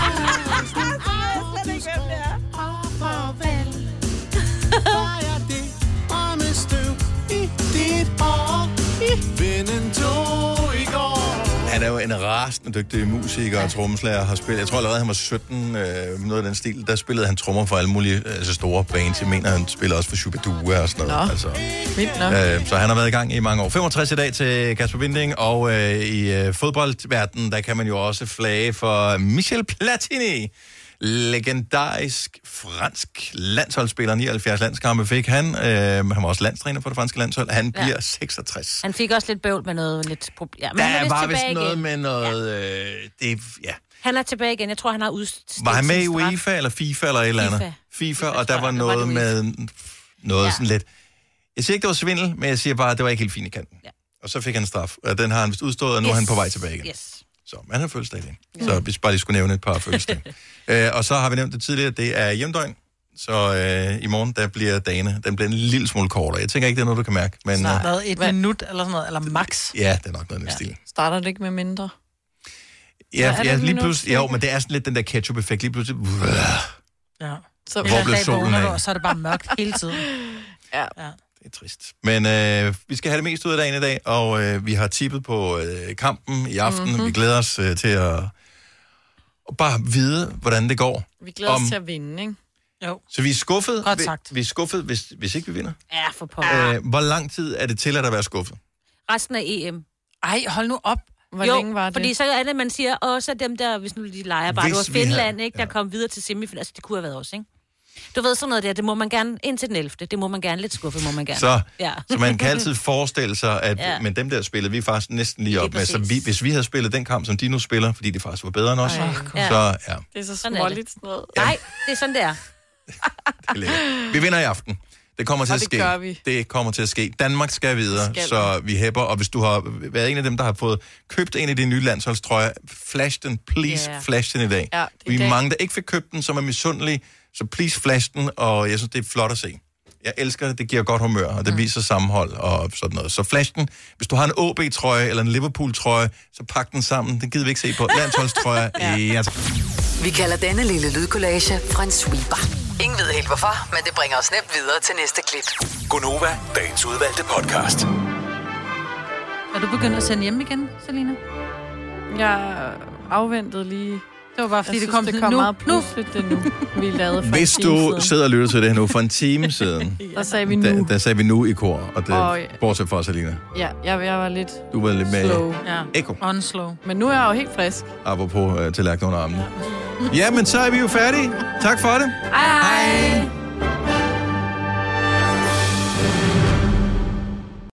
B: Han er jo en rasende dygtig musiker og trommeslager, har spillet. Jeg tror allerede, han var 17, noget af den stil. Der spillede han trommer for alle mulige store bands. Jeg mener, han spiller også for Shubidua og sådan noget. Altså, så han har været i gang i mange år. 65 i dag til Kasper Winding, og i fodboldverdenen, der kan man jo også flage for Michel Platini. Legendarisk fransk landsholdsspiller, 79 landskampe fik han. Han var også landstræner for det franske landshold. Han bliver 66.
D: Han fik også lidt bøvl med noget lidt problem. Ja,
B: der var vist noget med noget...
D: Han er tilbage igen. Jeg tror, han har udstedt.
B: Var han med i UEFA eller FIFA eller et eller andet? FIFA, og der var noget med noget sådan lidt... Jeg siger ikke, det var svindel, men jeg siger bare, at det var ikke helt fint i kanten. Ja. Og så fik han en straf. Og den har han vist udstået, og nu er han på vej tilbage igen. Så man har fødselsdag igen. Så hvis bare lige skulle nævne et par fødselsdag. Og så har vi nævnt det tidligere, det er hjemdøgn. Så i morgen, der bliver dagene, den bliver en lille smule kortere. Jeg tænker ikke, det er noget, du kan mærke. Men,
C: snart et minut eller sådan noget, eller max.
B: Ja, det er nok noget i den stil.
E: Starter det ikke med mindre?
B: Ja, lige pludselig. Jo, men det er sådan lidt den der ketchup-effekt. Lige pludselig.
C: Ja.
B: Så hvor blev solen af?
C: Så er det bare mørkt hele tiden.
E: Ja.
B: Det er trist. Men vi skal have det mest ud af dagen i dag, og vi har tippet på kampen i aften. Mm-hmm. Vi glæder os til at bare vide, hvordan det går.
E: Vi glæder os til at vinde, ikke?
C: Jo.
B: Så vi er skuffet.
C: Godt sagt.
B: Vi er skuffet, hvis ikke vi vinder.
D: Ja, for pokker.
B: Hvor lang tid er det til at være skuffet?
D: Resten af EM.
C: Ej, hold nu op.
E: Hvor længe var det?
D: Fordi så er det, man siger, så dem der, hvis nu de leger bare, det var Finland, ikke, der kom videre til semifinalen. Altså, det kunne have været også, ikke? Du ved sådan noget der, det må man gerne indtil den 11. Det må man gerne, lidt skuffet må man gerne.
B: Så man kan altid forestille sig, at men dem der spillede vi faktisk næsten lige op med. Så hvis vi havde spillet den kamp, som de nu spiller, fordi de faktisk var bedre end os, så ja.
E: Det er så småligt sådan noget.
D: Nej, det er sådan, det er.
B: Vi vinder i aften. Det kommer til at ske. Det kommer til at ske. Danmark skal videre, så vi hæpper. Og hvis du har været en af dem, der har fået købt en af de nye landsholdstrøjer, flash den, please, flash den i dag.
E: Ja,
B: vi er mange, der ikke fik købt den, som er misundelige, så please flash den, og jeg synes, det er flot at se. Jeg elsker det, det giver godt humør, og det viser sammenhold og sådan noget. Så flash den. Hvis du har en OB-trøje eller en Liverpool-trøje, så pak den sammen. Den gider vi ikke se på. Landsholdstrøje,
F: Vi kalder denne lille lydkollage en sweeper. Ingen ved helt hvorfor, men det bringer os nemt videre til næste klip.
J: Gonova, dagens udvalgte podcast.
C: Er du begyndt at sende hjem igen, Selina?
E: Jeg afventede lige.
C: Det var bare fordi,
E: jeg
C: det kom
E: synes, det kom meget pludseligt, det nu, vi lavede for
B: Hvis
E: en time
B: du
E: siden.
B: sidder og lytter til det her nu for en time siden,
E: Der sagde vi nu.
B: der sagde vi nu i kor, og det bortset fra Selina.
E: Ja, jeg var lidt
B: Du var lidt med
E: slow.
B: ekko.
C: Unslow.
E: Men nu er jeg jo helt frisk.
B: Apropos tallerken under armene. Ja, men så er vi jo færdige. Tak for det.
E: Hej.